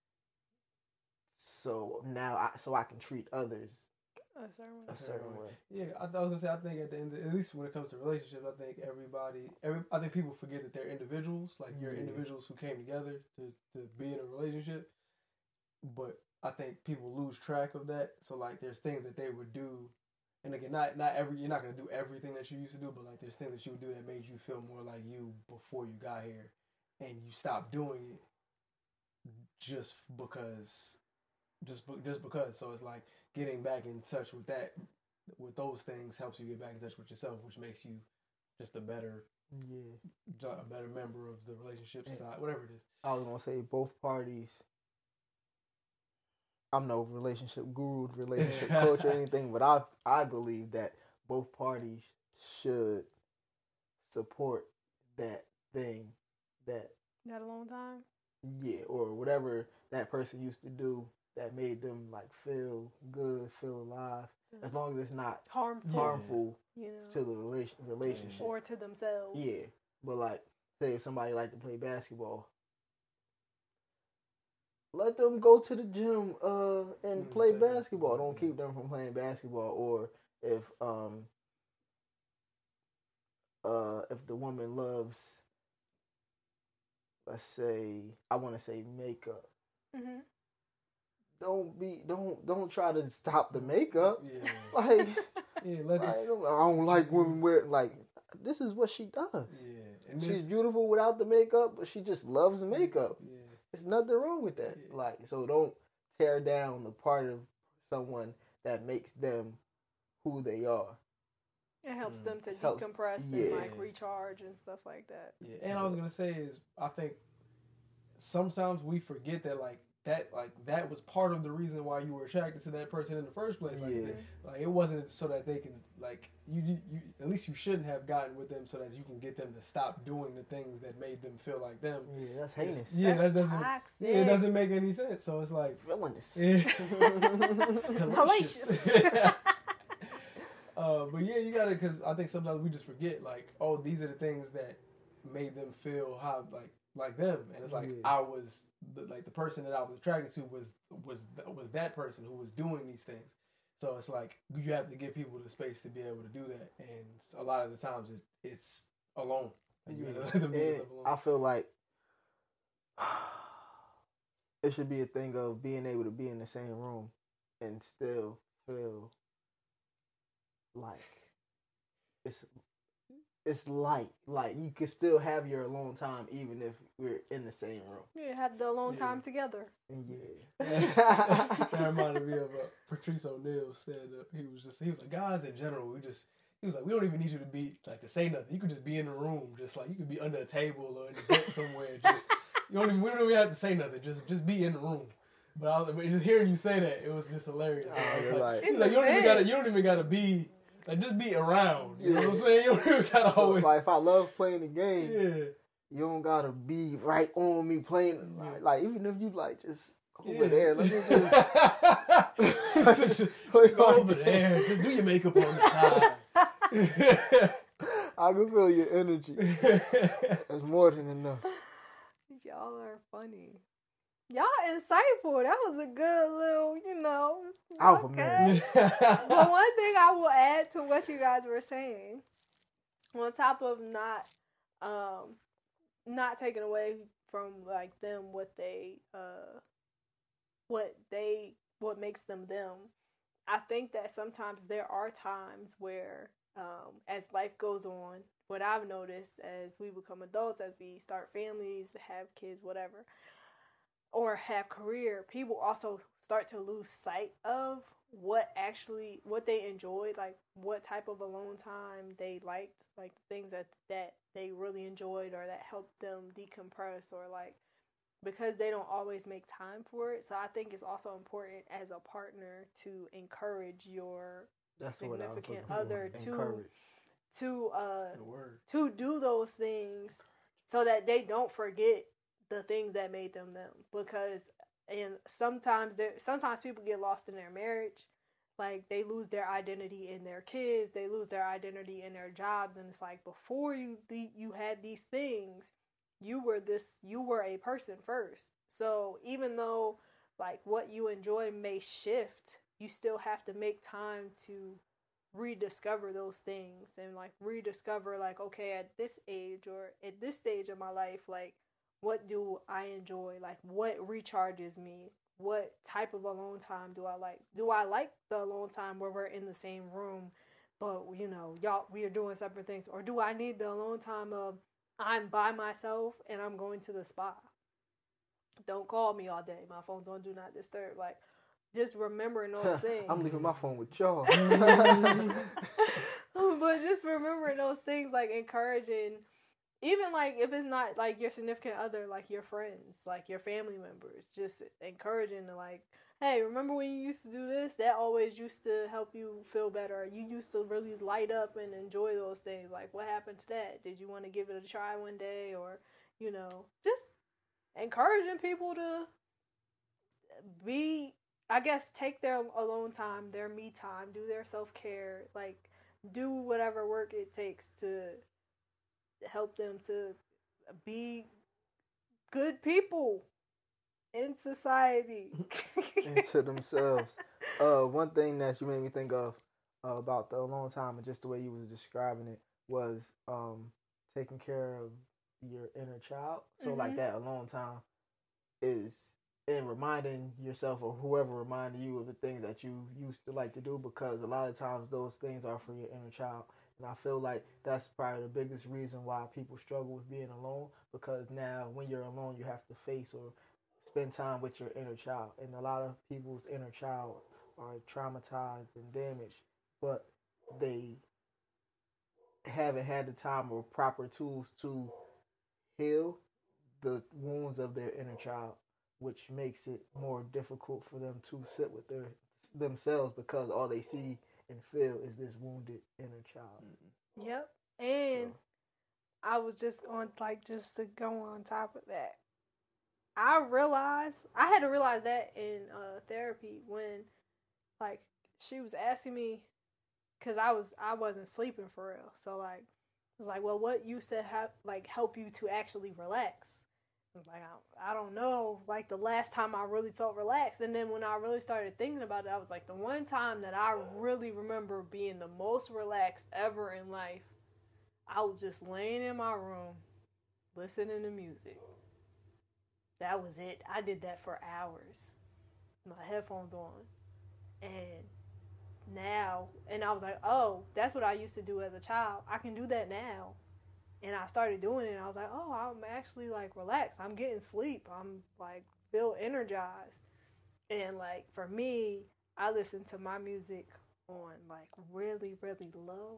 So now I can treat others a certain way. Yeah, I was gonna say, I think at the end, at least when it comes to relationships, I think I think people forget that they're individuals. Like you're individuals who came together to be in a relationship. But I think people lose track of that. So like, there's things that they would do. And again, you're not gonna do everything that you used to do, but like there's things that you would do that made you feel more like you before you got here, and you stopped doing it just because. So it's like getting back in touch with those things helps you get back in touch with yourself, which makes you just a better member of the relationship side, whatever it is. I was gonna say both parties. I'm no relationship guru, relationship coach or anything, but I believe that both parties should support that thing that a long time. Yeah, or whatever that person used to do that made them like feel good, feel alive. As long as it's not harmful to the relationship or to themselves. Yeah, but like say if somebody like to play basketball. Let them go to the gym and play basketball. Don't keep them from playing basketball. Or if the woman loves, let's say, I want to say makeup. Don't try to stop the makeup. Yeah. Like, I don't like women wear like this is what she does. Yeah, and she's beautiful without the makeup, but she just loves the makeup. Yeah. There's nothing wrong with that. Yeah. Like, so don't tear down the part of someone that makes them who they are. It helps them to Helps- decompress yeah. and like recharge and stuff like that. Yeah, and I was gonna say is I think sometimes we forget that that was part of the reason why you were attracted to that person in the first place. Like it wasn't so that they can like you at least you shouldn't have gotten with them so that you can get them to stop doing the things that made them feel like them. Yeah, that's heinous. Yeah, That's that doesn't. toxic. Yeah, it doesn't make any sense. So it's like Villainous. Hellacious. But yeah, you gotta, because I think sometimes we just forget, like, oh, these are the things that made them feel how like them, and it's like I was the person that I was attracted to was that person who was doing these things. So it's like you have to give people the space to be able to do that, and a lot of the times it's alone. Like, you gotta let them do stuff alone. I feel like it should be a thing of being able to be in the same room and still feel like it's light. Like you can still have your alone time even if we're in the same room. Yeah, have the alone time together. That reminded me of Patrice O'Neal said he was like, guys in general, he was like, we don't even need you to be like to say nothing. You could just be in the room, just like you could be under a table or in a vent somewhere. We don't even have to say nothing. Just be in the room. But just hearing you say that, it was just hilarious. He's like, you don't even gotta be like, just be around. You know what I'm saying? You don't even gotta always. Like if I love playing the game, you don't gotta be right on me playing. Like even if you like just over there, let me just go over there. Just do your makeup on the side. I can feel your energy. That's more than enough. Y'all are funny. Y'all insightful. That was a good little, Alpha okay. man. But one thing I will add to what you guys were saying, on top of not taking away from like them what makes them them. I think that sometimes there are times where as life goes on, what I've noticed as we become adults, as we start families, have kids, whatever, or have career, people also start to lose sight of what they enjoyed, like what type of alone time they liked, like things that they really enjoyed or that helped them decompress, or like because they don't always make time for it. So I think it's also important as a partner to encourage your significant other to do those things so that they don't forget the things that made them them. Because sometimes people get lost in their marriage, like they lose their identity in their kids, they lose their identity in their jobs, and it's like before you had these things, you were a person first. So even though like what you enjoy may shift, you still have to make time to rediscover those things and like rediscover like, okay, at this age or at this stage of my life, like what do I enjoy? Like what recharges me? What type of alone time do I like? Do I like the alone time where we're in the same room, but we are doing separate things? Or do I need the alone time of I'm by myself and I'm going to the spa? Don't call me all day. My phone's on do not disturb. Like, just remembering those things. I'm leaving my phone with y'all. But just remembering those things, like encouraging, even like if it's not like your significant other, like your friends, like your family members, just encouraging to like, hey, remember when you used to do this? That always used to help you feel better. You used to really light up and enjoy those things. Like, what happened to that? Did you want to give it a try one day? Or, just encouraging people to take their alone time, their me time, do their self-care, like do whatever work it takes to help them to be good people in society. Into themselves. One thing that you made me think of about the alone time and just the way you was describing it was taking care of your inner child. So like that alone time is in reminding yourself or whoever reminded you of the things that you used to like to do, because a lot of times those things are for your inner child. And I feel like that's probably the biggest reason why people struggle with being alone, because now when you're alone you have to face or spend time with your inner child. And a lot of people's inner child are traumatized and damaged, but they haven't had the time or proper tools to heal the wounds of their inner child, which makes it more difficult for them to sit with themselves because all they see and feel is this wounded inner child. Yep. And I was just just to go on top of that. I had to realize that in therapy when, like, she was asking me, cause I wasn't sleeping for real. So like, it was like, well, what used to help you to actually relax? I was like, I don't know, like the last time I really felt relaxed. And then when I really started thinking about it, I was like, the one time that I really remember being the most relaxed ever in life, I was just laying in my room, listening to music. That was it. I did that for hours. My headphones on. And now, and I was like, oh, that's what I used to do as a child. I can do that now. And I started doing it, and I was like, oh, I'm actually, like, relaxed. I'm getting sleep. I'm, like, feel energized. And, like, for me, I listen to my music on, like, really, really low.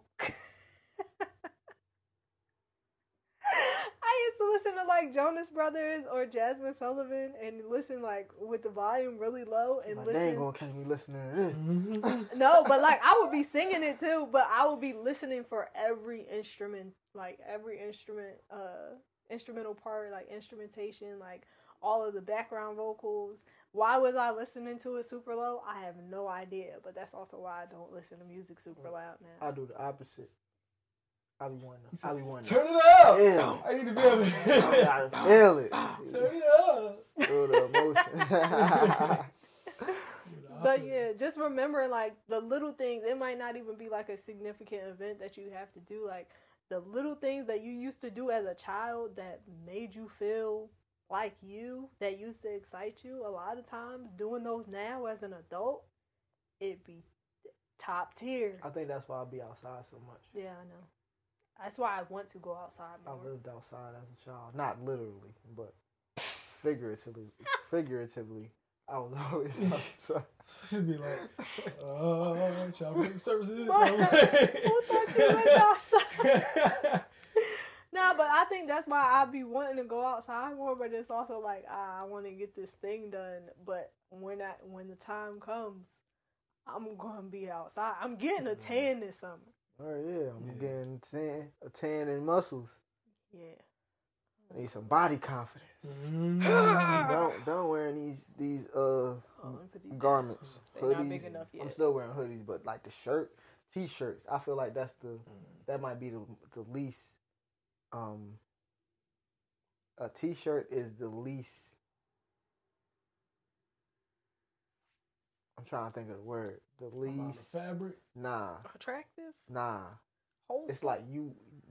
I used to listen to, like, Jonas Brothers or Jasmine Sullivan and listen, like, with the volume really low and listen. They ain't gonna catch me listening to this. No, but, like, I would be singing it, too, but I would be listening for every instrument, like, every instrumental part, like, instrumentation, like, all of the background vocals. Why was I listening to it super low? I have no idea, but that's also why I don't listen to music super loud now. I do the opposite. I be wanting. Turn it up. Yeah. I need to be able to feel it. turn it up. Feel the emotion. But yeah, just remembering like the little things. It might not even be like a significant event that you have to do. Like the little things that you used to do as a child that made you feel like you, that used to excite you. A lot of times doing those now as an adult, it'd be top tier. I think that's why I be outside so much. Yeah, I know. That's why I want to go outside more. I lived outside as a child. Not literally, but figuratively. I was always outside. Should be like, child services. Who thought you lived outside? No, but I think that's why I be wanting to go outside more, but it's also like, I want to get this thing done. But when the time comes, I'm going to be outside. I'm getting a tan this summer. Oh yeah, I'm getting a tan and muscles. Yeah. I need some body confidence. Don't wearing these garments. They're not big enough yet. I'm still wearing hoodies, but like the shirt, t-shirts. I feel like that might be the least. A t-shirt is the least. I'm trying to think of the word. The least fabric. Nah. Attractive. Nah. Wholesome. It's like you.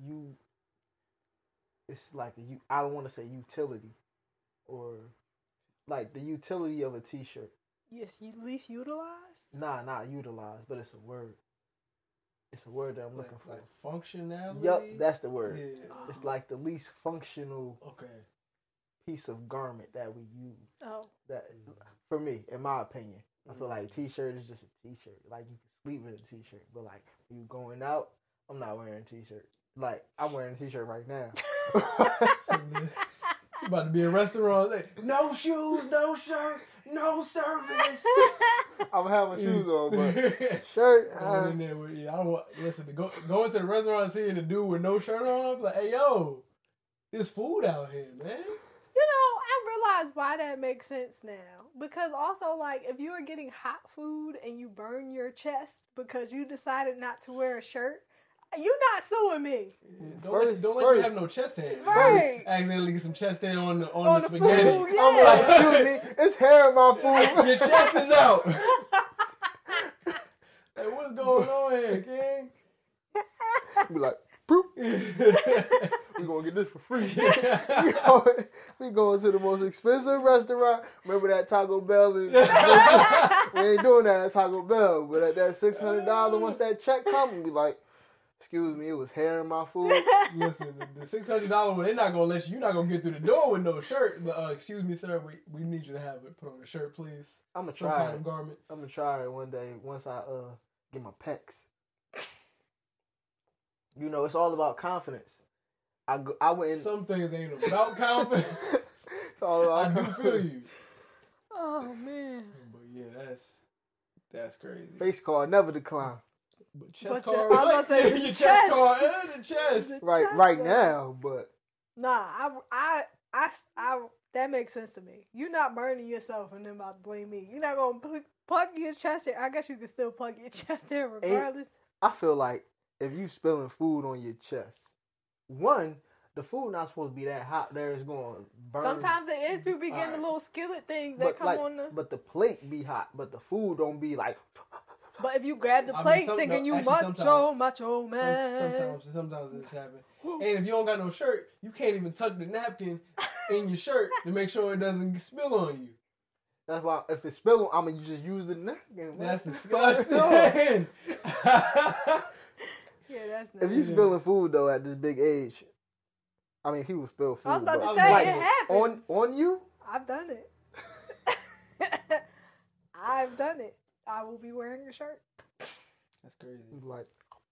It's like I don't want to say utility, or like the utility of a t-shirt. Yes, you least utilized. Nah, not utilized, but it's a word. It's a word that I'm looking for. Like functionality. Yep, that's the word. Yeah. It's like the least functional piece of garment that we use. Oh. That for me, in my opinion, I feel like a t-shirt is just a t-shirt. Like you can sleep with a t-shirt, but like when you going out, I'm not wearing a t-shirt. Like I'm wearing a t-shirt right now. You about to be in a restaurant. Like, no shoes, no shirt, no service. I'm gonna have my shoes on, but shirt. In there with, I don't want. Listen, go into the restaurant and seeing the dude with no shirt on. I'm like, hey yo, there's food out here, man. You know, I realize why that makes sense now. Because also, like, if you are getting hot food and you burn your chest because you decided not to wear a shirt, you're not suing me. Don't let you have no chest hair. Right. Accidentally get some chest hair on the spaghetti. Food, yeah. I'm like, excuse me, it's hair in my food. Your chest is out. Hey, what's going on here, King? Be like, boop. We gonna get this for free. we going to the most expensive restaurant. Remember that Taco Bell? We ain't doing that at Taco Bell. But at that $600, once that check comes, we be like, excuse me, it was hair in my food. Listen, the $600 one, they're not gonna let you. You're not gonna get through the door with no shirt. But excuse me, sir, we need you to have it. Put on a shirt, please. I'm gonna Some try kind it. of garment. I'm gonna try it one day once I get my pecs. You know, it's all about confidence. I went. Some things ain't about confidence. It's all about I do confidence. feel you. Oh man. But yeah, that's crazy. Face card never decline. But chest But card, I was about to say your the chest chest. card and the chest. Right, Chest right card. now, but Nah, I that makes sense to me. You're not burning yourself and then about to blame me. You're not gonna plug your chest hair. I guess you can still plug your chest hair regardless. I feel like if you spilling food on your chest, one, the food not supposed to be that hot there, it's going to burn. Sometimes it is. People be getting the Alright. little skillet things that come on the. But the plate be hot, but the food don't be like. But if you grab the I mean, plate some- thinking no, you actually, macho man. Sometimes this happens. And if you don't got no shirt, you can't even tuck the napkin in your shirt to make sure it doesn't spill on you. That's why if it's spilling, I'm gonna just use the napkin. That's What? disgusting. Yeah, that's If nice. you spilling food though at this big age, I mean people spill food. I was about but to say like, it happens. on you. I've done it. I've done it. I will be wearing a shirt. That's crazy. Like,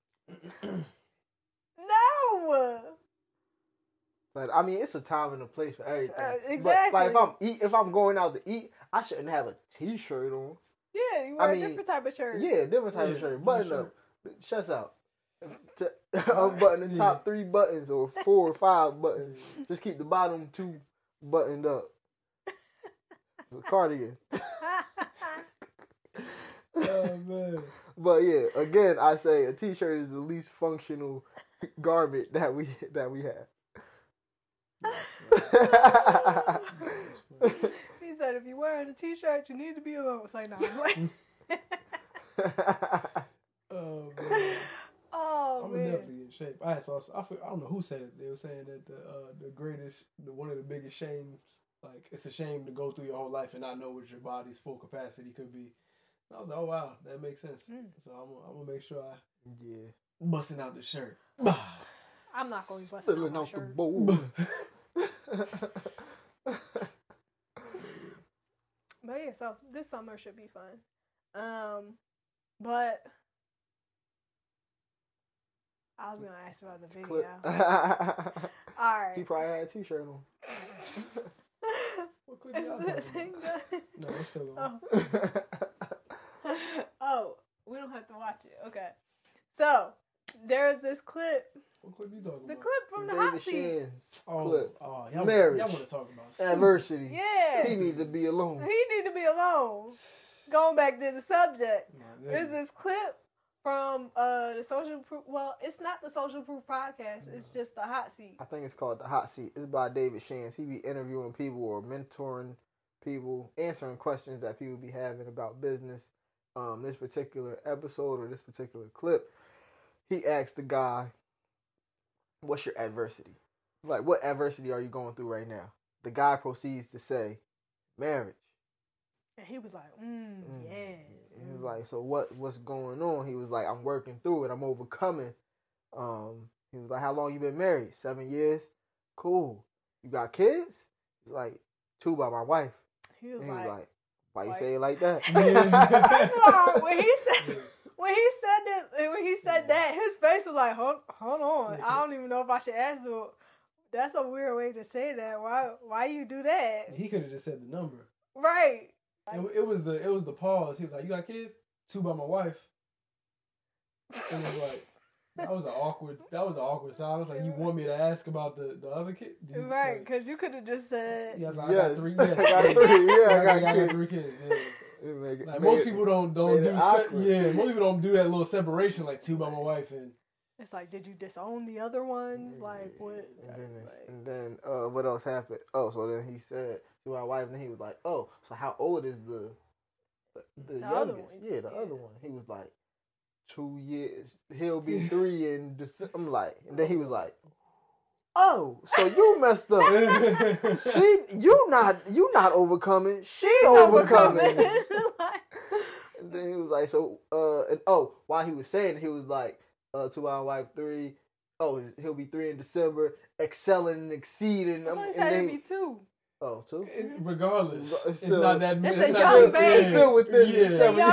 No. but I mean, it's a time and a place for everything. Exactly. But like, if I'm going out to eat, I shouldn't have a T-shirt on. Yeah, you wear I a mean, different type of shirt. Yeah, different type of Yeah, shirt. Button shirt. up, chest out. Unbutton the top 3 buttons or 4 or 5 buttons. Just keep the bottom 2 buttoned up. It's a cardigan. Oh man. But yeah, again, I say a T-shirt is the least functional garment that we have. He said, if you're wearing a T-shirt, you need to be alone. It's like, no. Oh man. Oh, I'm man. definitely in shape. I don't know who said it. They were saying that one of the biggest shames, like it's a shame to go through your whole life and not know what your body's full capacity could be. And I was like, oh wow, that makes sense. So I'm gonna make sure I busting out the shirt. I'm not going to bust out Filling my out the shirt. bowl. But yeah, so this summer should be fun. But I was gonna ask about the video. Clip. All right. He probably had a T-shirt on. What clip Is y'all the talking thing about? done? No, it's still on. Oh, we don't have to watch it. Okay. So there's this clip. What clip you talking The about? clip from the hot David seat. Shan's Oh, clip. y'all Marriage. want to talk about Adversity. Yeah. He need to be alone. He need to be alone. Going back to the subject. Nah, There's this clip from the Social Proof. Well, it's not the Social Proof podcast. It's just the hot seat. I think it's called The Hot Seat. It's by David Shands. He be interviewing people or mentoring people, answering questions that people be having about business. This particular episode or this particular clip, he asked the guy, what's your adversity? Like, what adversity are you going through right now? The guy proceeds to say, marriage. And he was like, yeah. He was like, so what's going on? He was like, I'm working through it. I'm overcoming. He was like, how long you been married? 7 years. Cool. You got kids? He's like, 2 by my wife. He was And he was like, like, why you say it like that? First of all, when he said that, his face was like, hold on. I don't even know if I should ask him. That's a weird way to say that. Why you do that? He could have just said the number. Right. It was the pause. He was like, "You got kids? 2 by my wife." And it was like that was an awkward silence. Like, you want me to ask about the other kid? Right, because you could have just said. Yeah, I was like, Yes. I got 3. I got 3. Yeah, I got I got kids. 3 kids. Yeah. Like, Made most it- people don't made do it awkward. most people don't do that little separation like 2 by my wife and It's like, did you disown the other ones? Like, what? And then what else happened? Oh, so then he said to my wife, and he was like, "Oh, so how old is the other youngest?" one. Yeah, the other one. He was like, 2 years. He'll be 3 in December. I'm like, and then he was like, "Oh, so you messed up. you not overcoming. She overcoming." And then he was like, so, while he was saying it, he was like, to my wife 3. Oh, he'll be 3 in December, excelling and exceeding. I thought he And said then it'd be 2. Oh, two? Regardless, It's it's not that. It's it's a not young that- baby. It's still within Yeah.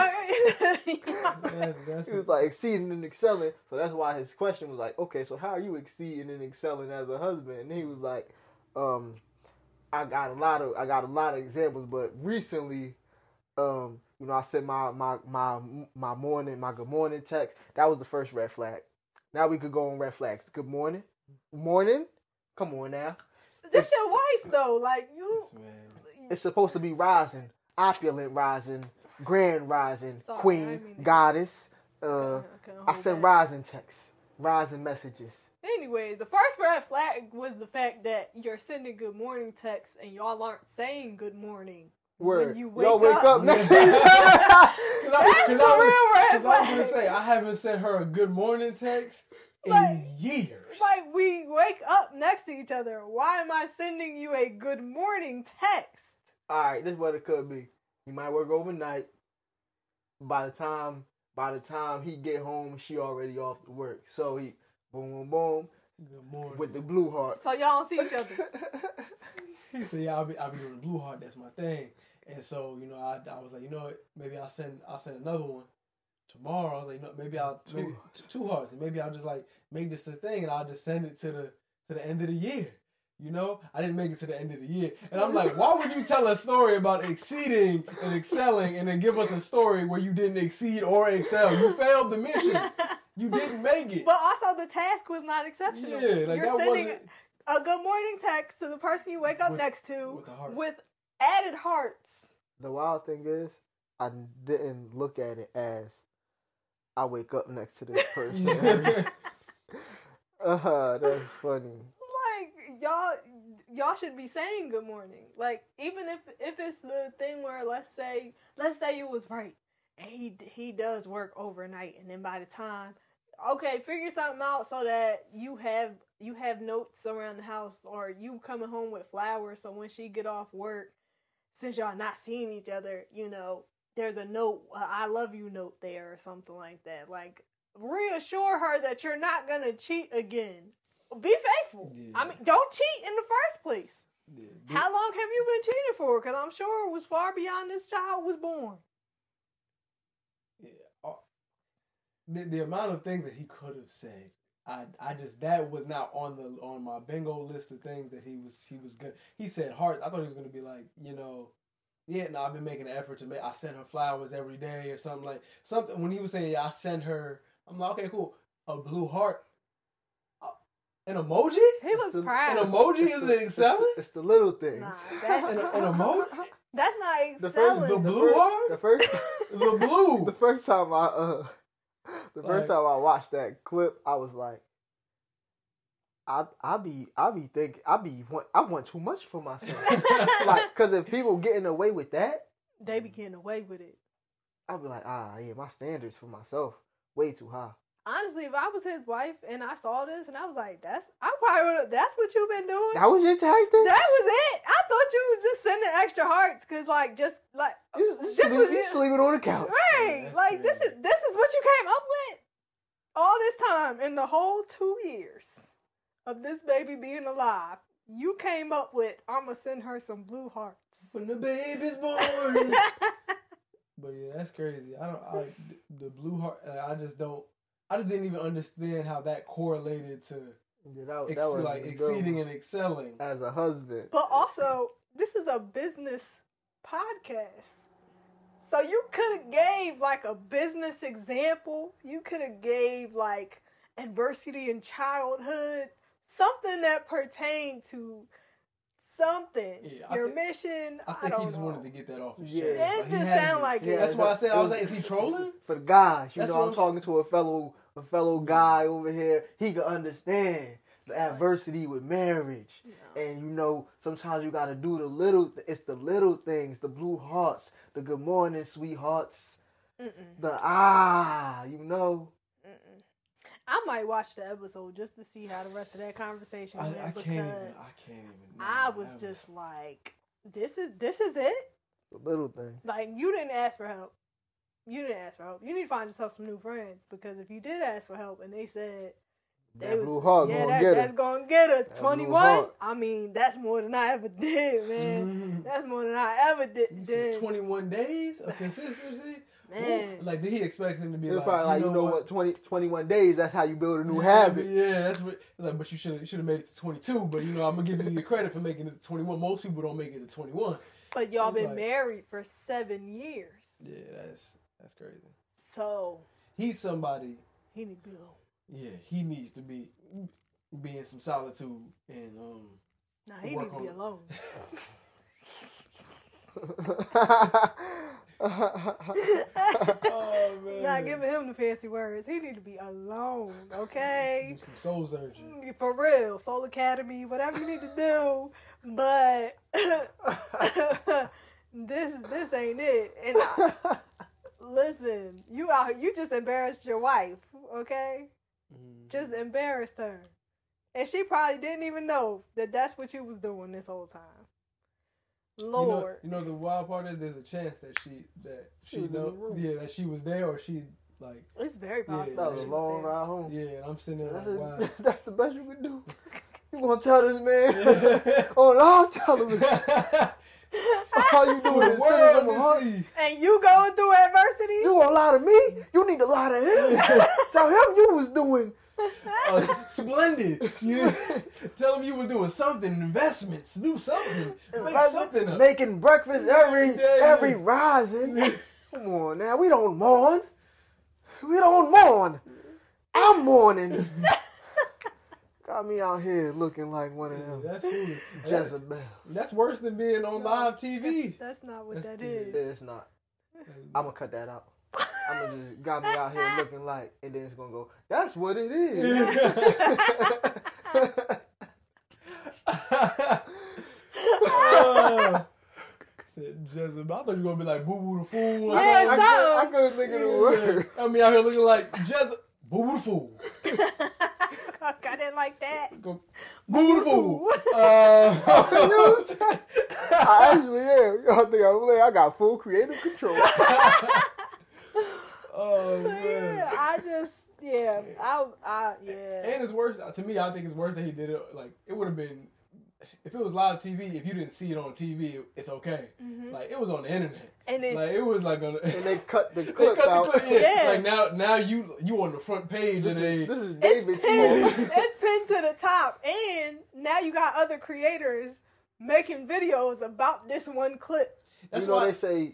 the That's He was like exceeding and excelling, so that's why his question was like, okay, so how are you exceeding and excelling as a husband? And he was like, I got a lot of examples, but recently, I sent my good morning text. That was the first red flag. Now we could go on red flags. Good morning, come on now. This your wife though, like you. It's supposed to be rising, opulent rising, grand rising, Sorry, I queen, didn't mean to- goddess. couldn't I hold sent back. rising texts, rising messages. Anyways, the first red flag was the fact that you're sending good morning texts and y'all aren't saying good morning. Word. When you wake Y'all wake up. up next to each other. That's the real red Because I was flag. gonna say I haven't sent her a good morning text in Like- years. Like we wake up next to each other. Why am I sending you a good morning text? All right, this is what it could be. He might work overnight. By the time he get home, she already off to work. So he boom, boom, boom Good morning. with the blue heart. So y'all don't see each other. He said, "Yeah, I'll be doing the blue heart. That's my thing." And so, I was like, what? Maybe I'll send another one tomorrow. I was like, maybe I'll two hearts, and maybe I'll just like make this a thing, and I'll just send it to the end of the year. I didn't make it to the end of the year, and I'm like, why would you tell a story about exceeding and excelling, and then give us a story where you didn't exceed or excel? You failed the mission. You didn't make it. But also the task was not exceptional. Yeah, like You're that sending wasn't a good morning text to the person you wake up With- next to with the heart. with added hearts. The wild thing is, I didn't look at it as I wake up next to this person. That's funny. Like y'all should be saying good morning. Like even if it's the thing where let's say you was right and he does work overnight, and then by the time, okay, figure something out so that you have notes around the house, or you coming home with flowers, so when she get off work, since y'all not seeing each other, there's a note, I love you note there or something like that. Like reassure her that you're not gonna cheat again. Be faithful. Yeah. I mean, don't cheat in the first place. Yeah, How long have you been cheating for? Because I'm sure it was far beyond this child was born. Yeah. The amount of things that he could have said, I just, that was not on my bingo list of things that he was good. He said hearts. I thought he was gonna be like, I've been making an effort to I send her flowers every day or something. When he was saying, I send her, I'm like, okay, cool, a blue heart, an emoji. He was the- proud. An emoji is it excelling? It's the little things. Nah, that, An emoji. that's not The excelling. The blue heart. The first, The blue. the first time I watched that clip, I was like, I want too much for myself. Like, cause if people getting away with that, They be getting away with it. I'd be like, my standards for myself way too high. Honestly, if I was his wife and I saw this and I was like, that's what you've been doing. That was your tactic. That was it. I thought you was just sending extra hearts because, You was sleeping on the couch. right. that's Like this crazy. is what you came up with all this time in the whole 2 years of this baby being alive. You came up with, I'ma send her some blue hearts. When the baby's born. But yeah, that's crazy. The blue heart. I just didn't even understand how that correlated to Yeah, that was exceeding and excelling. as a husband. But also, this is a business podcast. So you could have gave a business example. You could have gave adversity in childhood. Something that pertained to something. Yeah, Your mission. I think don't he just know. wanted to get that off his Yeah. chest. It Like, just he had sound to. like Yeah, it. That's why I said, I was it like, is he trolling? For the guys, That's I'm what I'm talking to a fellow guy over here. He can understand the adversity with marriage, No. and sometimes you gotta do it's the little things, the blue hearts, the good morning, sweethearts, Mm-mm. the Mm-mm. I might watch the episode just to see how the rest of that conversation went. I because can't even. I was just like, this is it? the little things. Like, you didn't ask for help. You need to find yourself some new friends, because if you did ask for help and they said, That blue heart gonna get that's her. gonna get her. That 21. blue heart. I mean, that's more than I ever did, man. That's more than I ever You said did. 21 days of consistency? Man. Ooh, like, did he expect him to be It's like, probably like, you know what, 21 days, that's how you build a new habit. Yeah, that's what. Like, but you should have made it to 22. But I'm gonna give you the credit for making it to 21. Most people don't make it to 21. But y'all been Like- married for 7 years. Yeah, that's crazy. So He's somebody. he need to be alone. Yeah, he needs to be in some solitude and Nah, he work need to be on it. alone. Oh man, Not giving him the fancy words. He need to be alone, okay? do some soul searching. For real. Soul Academy, whatever you need to do. But this ain't it. And listen, you just embarrassed your wife, okay? Just embarrassed her. And she probably didn't even know that that's what you was doing this whole time. Lord. You know the wild part is there's a chance that she was in the know, room. yeah, that she was there or she like It's very possible. That was she a was long there. ride home. yeah, and I'm sitting there That's, like wow. that's the best you can do. You gonna tell this man on live television? All you do For is the sit world in the to heart. see. And you going through adversity? You gonna lie to me? You need to lie to him. Tell him you was doing. Splendid. You tell him you were doing something, investments, do something, make something up. Making breakfast every Yeah. rising. Come on now, we don't mourn. We don't mourn. I'm mourning. Got me out here looking like one of them That's cool. Jezebel. That's worse than being on live TV. That's not what That's that is. Yeah, it's not. I'm gonna cut that out. I'm gonna just got me out here looking like, and then it's gonna go. That's what it is. Said Jezebel. I thought you were gonna be like Boo Boo the Fool. Or Yeah, something. I couldn't think of the word. I mean, out here looking like Jezebel. Boo Boo the Fool. I didn't like that. Go, Boo Boo the Fool. I actually am. Y'all think I got full creative control. Oh man. Yeah, yeah. And it's worse to me. I think it's worse that he did it. Like it would have been if it was live TV. If you didn't see it on TV, it's okay. Like it was on the internet, And it's, like it was like on. And they cut the They clip cut out. the clip. Yeah. Yeah. Like now you on the front page This and they. is it's David's pinned, fault. it's pinned to the top, and now you got other creators making videos about this one clip. That's You know why they say,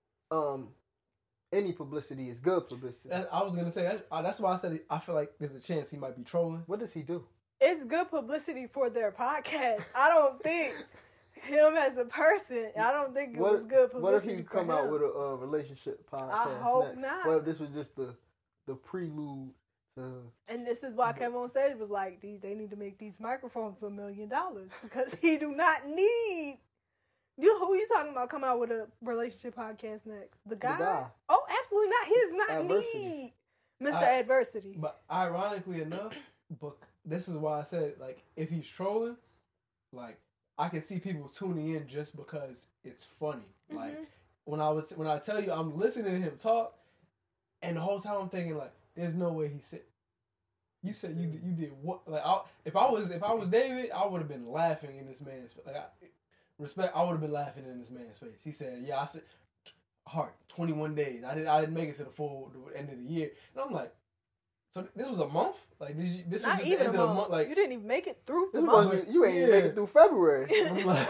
any publicity is good publicity. I was gonna say that's why I said I feel like there's a chance he might be trolling. What does he do? It's good publicity for their podcast. I don't think him as a person. I don't think it was good publicity. What if he for come out him. with a relationship podcast? hope next? not. What if this was just the prelude to? And this is why Kevin on stage was like, they need to make these microphones $1 million because he do not need. Who you talking about? Come out with a relationship podcast next? The guy? guy. Oh, absolutely not. He does not Adversity. need Mr. Adversity. But ironically enough, but this is why I said like if he's trolling, like I can see people tuning in just because it's funny. Like when I tell you I'm listening to him talk, and the whole time I'm thinking like, there's no way he said. You said you did what? Like if I was David, I would have been laughing in this man's like. I would have been laughing in this man's face. He said, "Yeah, I said, heart 21 days. I didn't make it to the end of the year." And I'm like, "So this was a month? Like, did you? This Not was just even the end of the month? Like, you didn't even make it through the This month. wasn't, you ain't Yeah. make it through February. I'm like,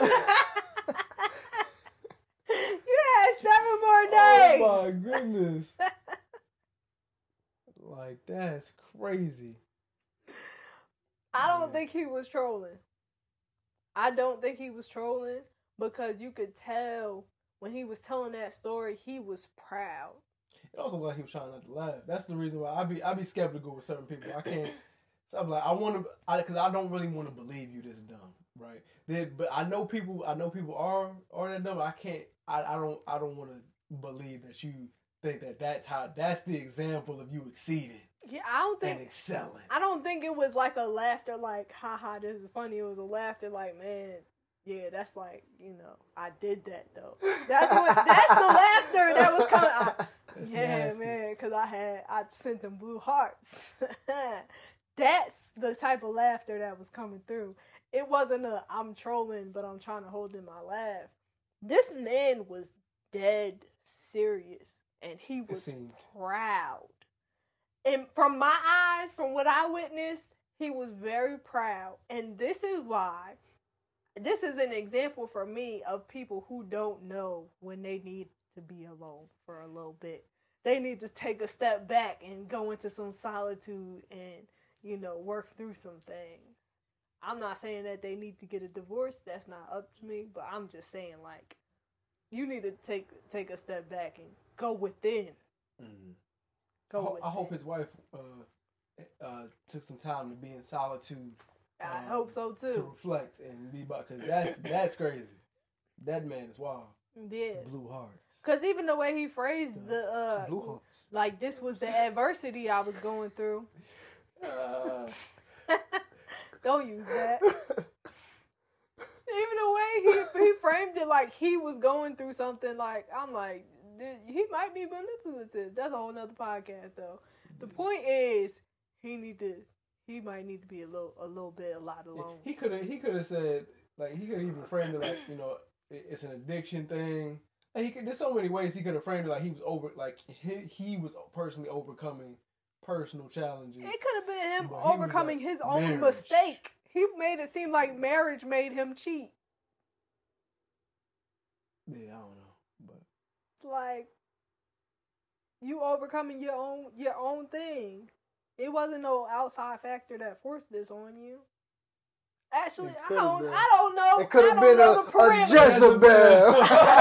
You had 7 more days. oh my goodness, like that's crazy." I don't think he was trolling. I don't think he was trolling because you could tell when he was telling that story, he was proud. It also looked like he was trying not to laugh. That's the reason why I be skeptical with certain people. I can't. So I'm like, because I don't really want to believe you this dumb, right? But I know people are that dumb. I can't. I don't want to believe that you think that's the example of you exceeding Yeah, I don't and think. excelling. I don't think it was like a laughter, like, haha, this is funny. It was a laughter, like, man, yeah, that's like, I did that though. That's the laughter that was coming. That's Yeah, nasty. man, because I sent them blue hearts. That's the type of laughter that was coming through. It wasn't a I'm trolling, but I'm trying to hold in my laugh. This man was dead serious, and he was proud. And from my eyes, from what I witnessed, he was very proud. And this is why, this is an example for me of people who don't know when they need to be alone for a little bit. They need to take a step back and go into some solitude and, you know, work through some things. I'm not saying that they need to get a divorce. That's not up to me. But I'm just saying, like, you need to take a step back and go within. Mm-hmm. I hope his wife took some time to be in solitude. I hope so too. To reflect and be about, because that's crazy. That man is wild. Yeah. Blue hearts. Because even the way he phrased the blue hearts, like this was the adversity I was going through. Don't use that. Even the way he framed it, like he was going through something. Like I'm like, he might be manipulative. That's a whole nother podcast, though. The point is, he might need to be a lot alone. He could have said, like, he could have even framed it like, you know, it's an addiction thing. Like, there's so many ways he could have framed it, like he was personally overcoming personal challenges. It could have been him overcoming his own mistake. He made it seem like marriage made him cheat. Yeah, I don't know, but like you overcoming your own thing. It wasn't no outside factor that forced this on you. Actually, I don't know. It could have been a Jezebel.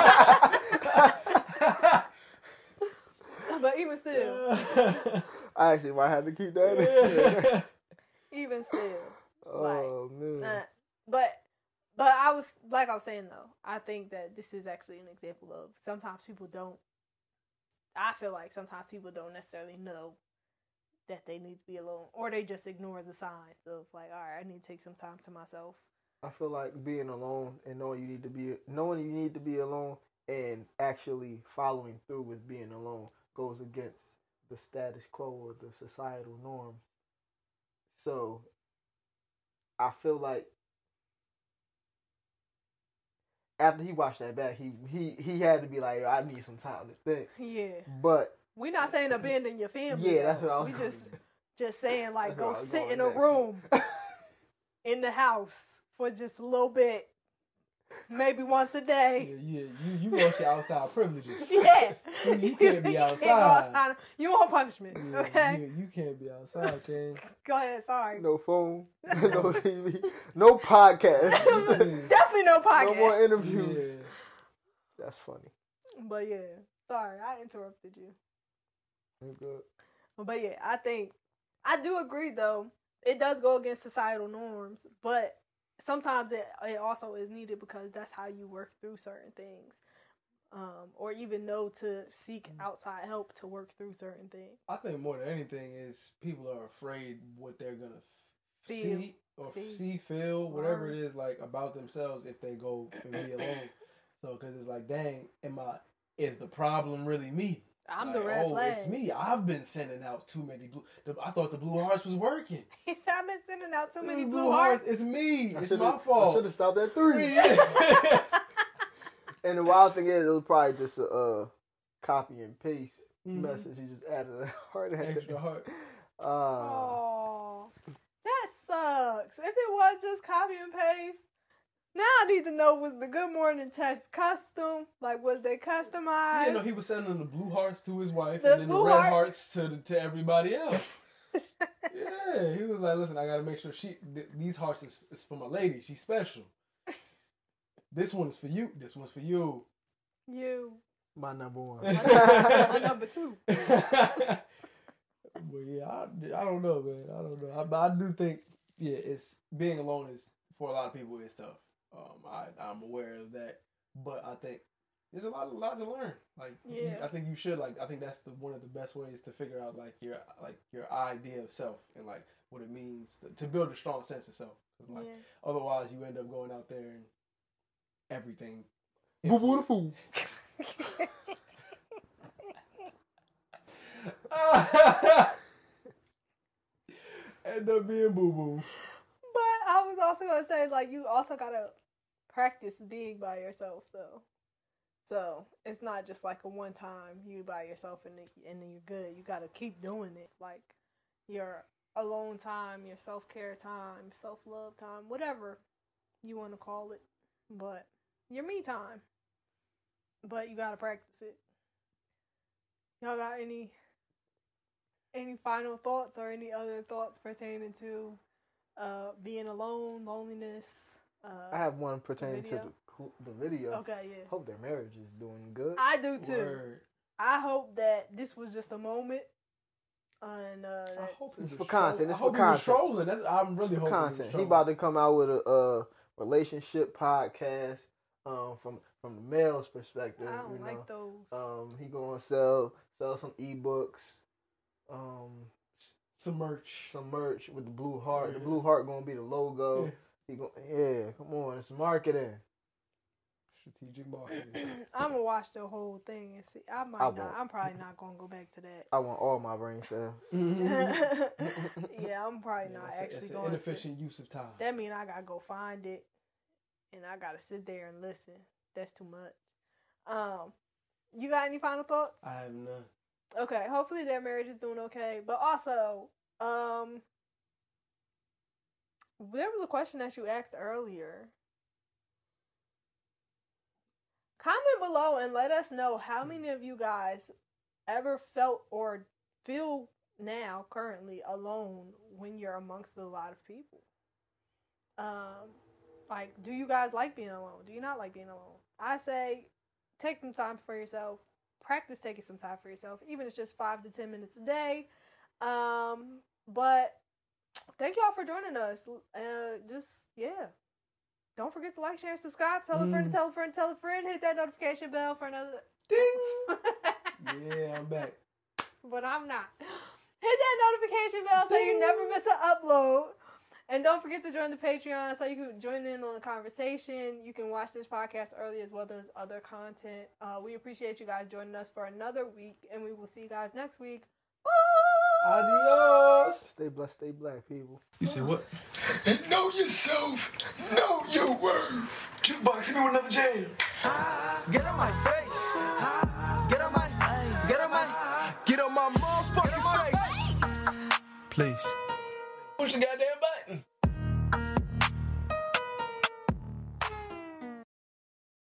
But even still, I actually might have to keep that in. Even still. Oh, man. But I was saying though, I think that this is actually an example of sometimes people don't. I feel like sometimes people don't necessarily know that they need to be alone, or they just ignore the signs of like, all right, I need to take some time to myself. I feel like being alone and knowing you need to be alone and actually following through with being alone goes against the status quo or the societal norms. So I feel like after he watched that back, he had to be like, I need some time to think. Yeah. But we're not saying abandon your family. Yeah, that's what I was. We just saying like go sit in a room in the house for just a little bit, maybe once a day. Yeah. You want your outside privileges. Yeah. You can't be outside. You want punishment, okay? You can't be outside, King. Go ahead. Sorry. No phone, no TV, no podcast. Definitely no podcast. No more interviews. Yeah. That's funny. But yeah, sorry, I interrupted you. I'm good. But yeah, I do agree though. It does go against societal norms, but sometimes it also is needed because that's how you work through certain things. Or even know to seek outside help to work through certain things. I think more than anything is people are afraid what they're gonna feel, whatever it is like about themselves if they go and be alone. So, because it's like, dang, is the problem really me? I'm like, the red flag. It's me. I've been sending out too many I thought the blue hearts was working. He said I've been sending out too many blue hearts. It's me. It's my fault. I should have stopped at 3. And the wild thing is, it was probably just a copy and paste message. He just added a heart. Extra heart. Oh, that sucks. If it was just copy and paste, now I need to know, was the good morning text custom? Like, was they customized? Yeah, no, he was sending the blue hearts to his wife and then the red hearts to everybody else. Yeah, he was like, listen, I got to make sure these hearts is for my lady. She's special. This one is for you. This one's for you. You. My number 1. My number 2. But yeah, I don't know, man. I don't know. But I do think, yeah, it's being alone is, for a lot of people, it's tough. I'm aware of that. But I think there's a lot to learn. Like, yeah. I think you should, like, I think that's one of the best ways to figure out, like, your idea of self and, like, what it means to build a strong sense of self. Like, otherwise, you end up going out there and everything. But what a fool. End up being boo boo. But I was also gonna say, like, you also gotta practice being by yourself, though. So it's not just like a one time you by yourself and then you're good. You gotta keep doing it, like your alone time, your self care time, self love time, whatever you want to call it. But your me time. But you gotta practice it. Y'all got any final thoughts or any other thoughts pertaining to being alone, loneliness? I have one pertaining to the video. Okay, yeah. Hope their marriage is doing good. I do too. Word. I hope that this was just a moment. And I hope It's was for content. I It's hope for he was content. trolling. I'm really for hoping content. He He about to come out with a relationship podcast from the male's perspective. I don't like those. He gonna sell some ebooks, some merch. some merch with the blue heart. Yeah. The blue heart gonna be the logo. Yeah. Come on, it's marketing. Strategic marketing. I'm gonna watch the whole thing and see. I I'm won't. probably not gonna go back to that. I want all my brain cells. Yeah, I'm probably not it's actually an going. inefficient use of time. That mean I gotta go find it, and I gotta sit there and listen. That's too much. You got any final thoughts? I have none. Okay, hopefully their marriage is doing okay. But also, there was a question that you asked earlier. Comment below and let us know how many of you guys ever felt or feel now currently alone when you're amongst a lot of people. Like, do you guys like being alone? Do you not like being alone? I say take some time for yourself. Practice taking some time for yourself, even if it's just 5 to 10 minutes a day. But thank y'all for joining us. Don't forget to like, share, and subscribe. Tell a friend, tell a friend, tell a friend. Hit that notification bell for another Ding! Yeah, I'm back. But I'm not. Hit that notification bell so you never miss an upload. And don't forget to join the Patreon so you can join in on the conversation. You can watch this podcast early as well as other content. We appreciate you guys joining us for another week, and we will see you guys next week. Bye! Adios! Stay blessed, stay black, people. You say what? Know yourself. Know your worth. Jukebox, hit me with another jam. Get on my face. Get on my motherfucking face. Please. Push the goddamn button.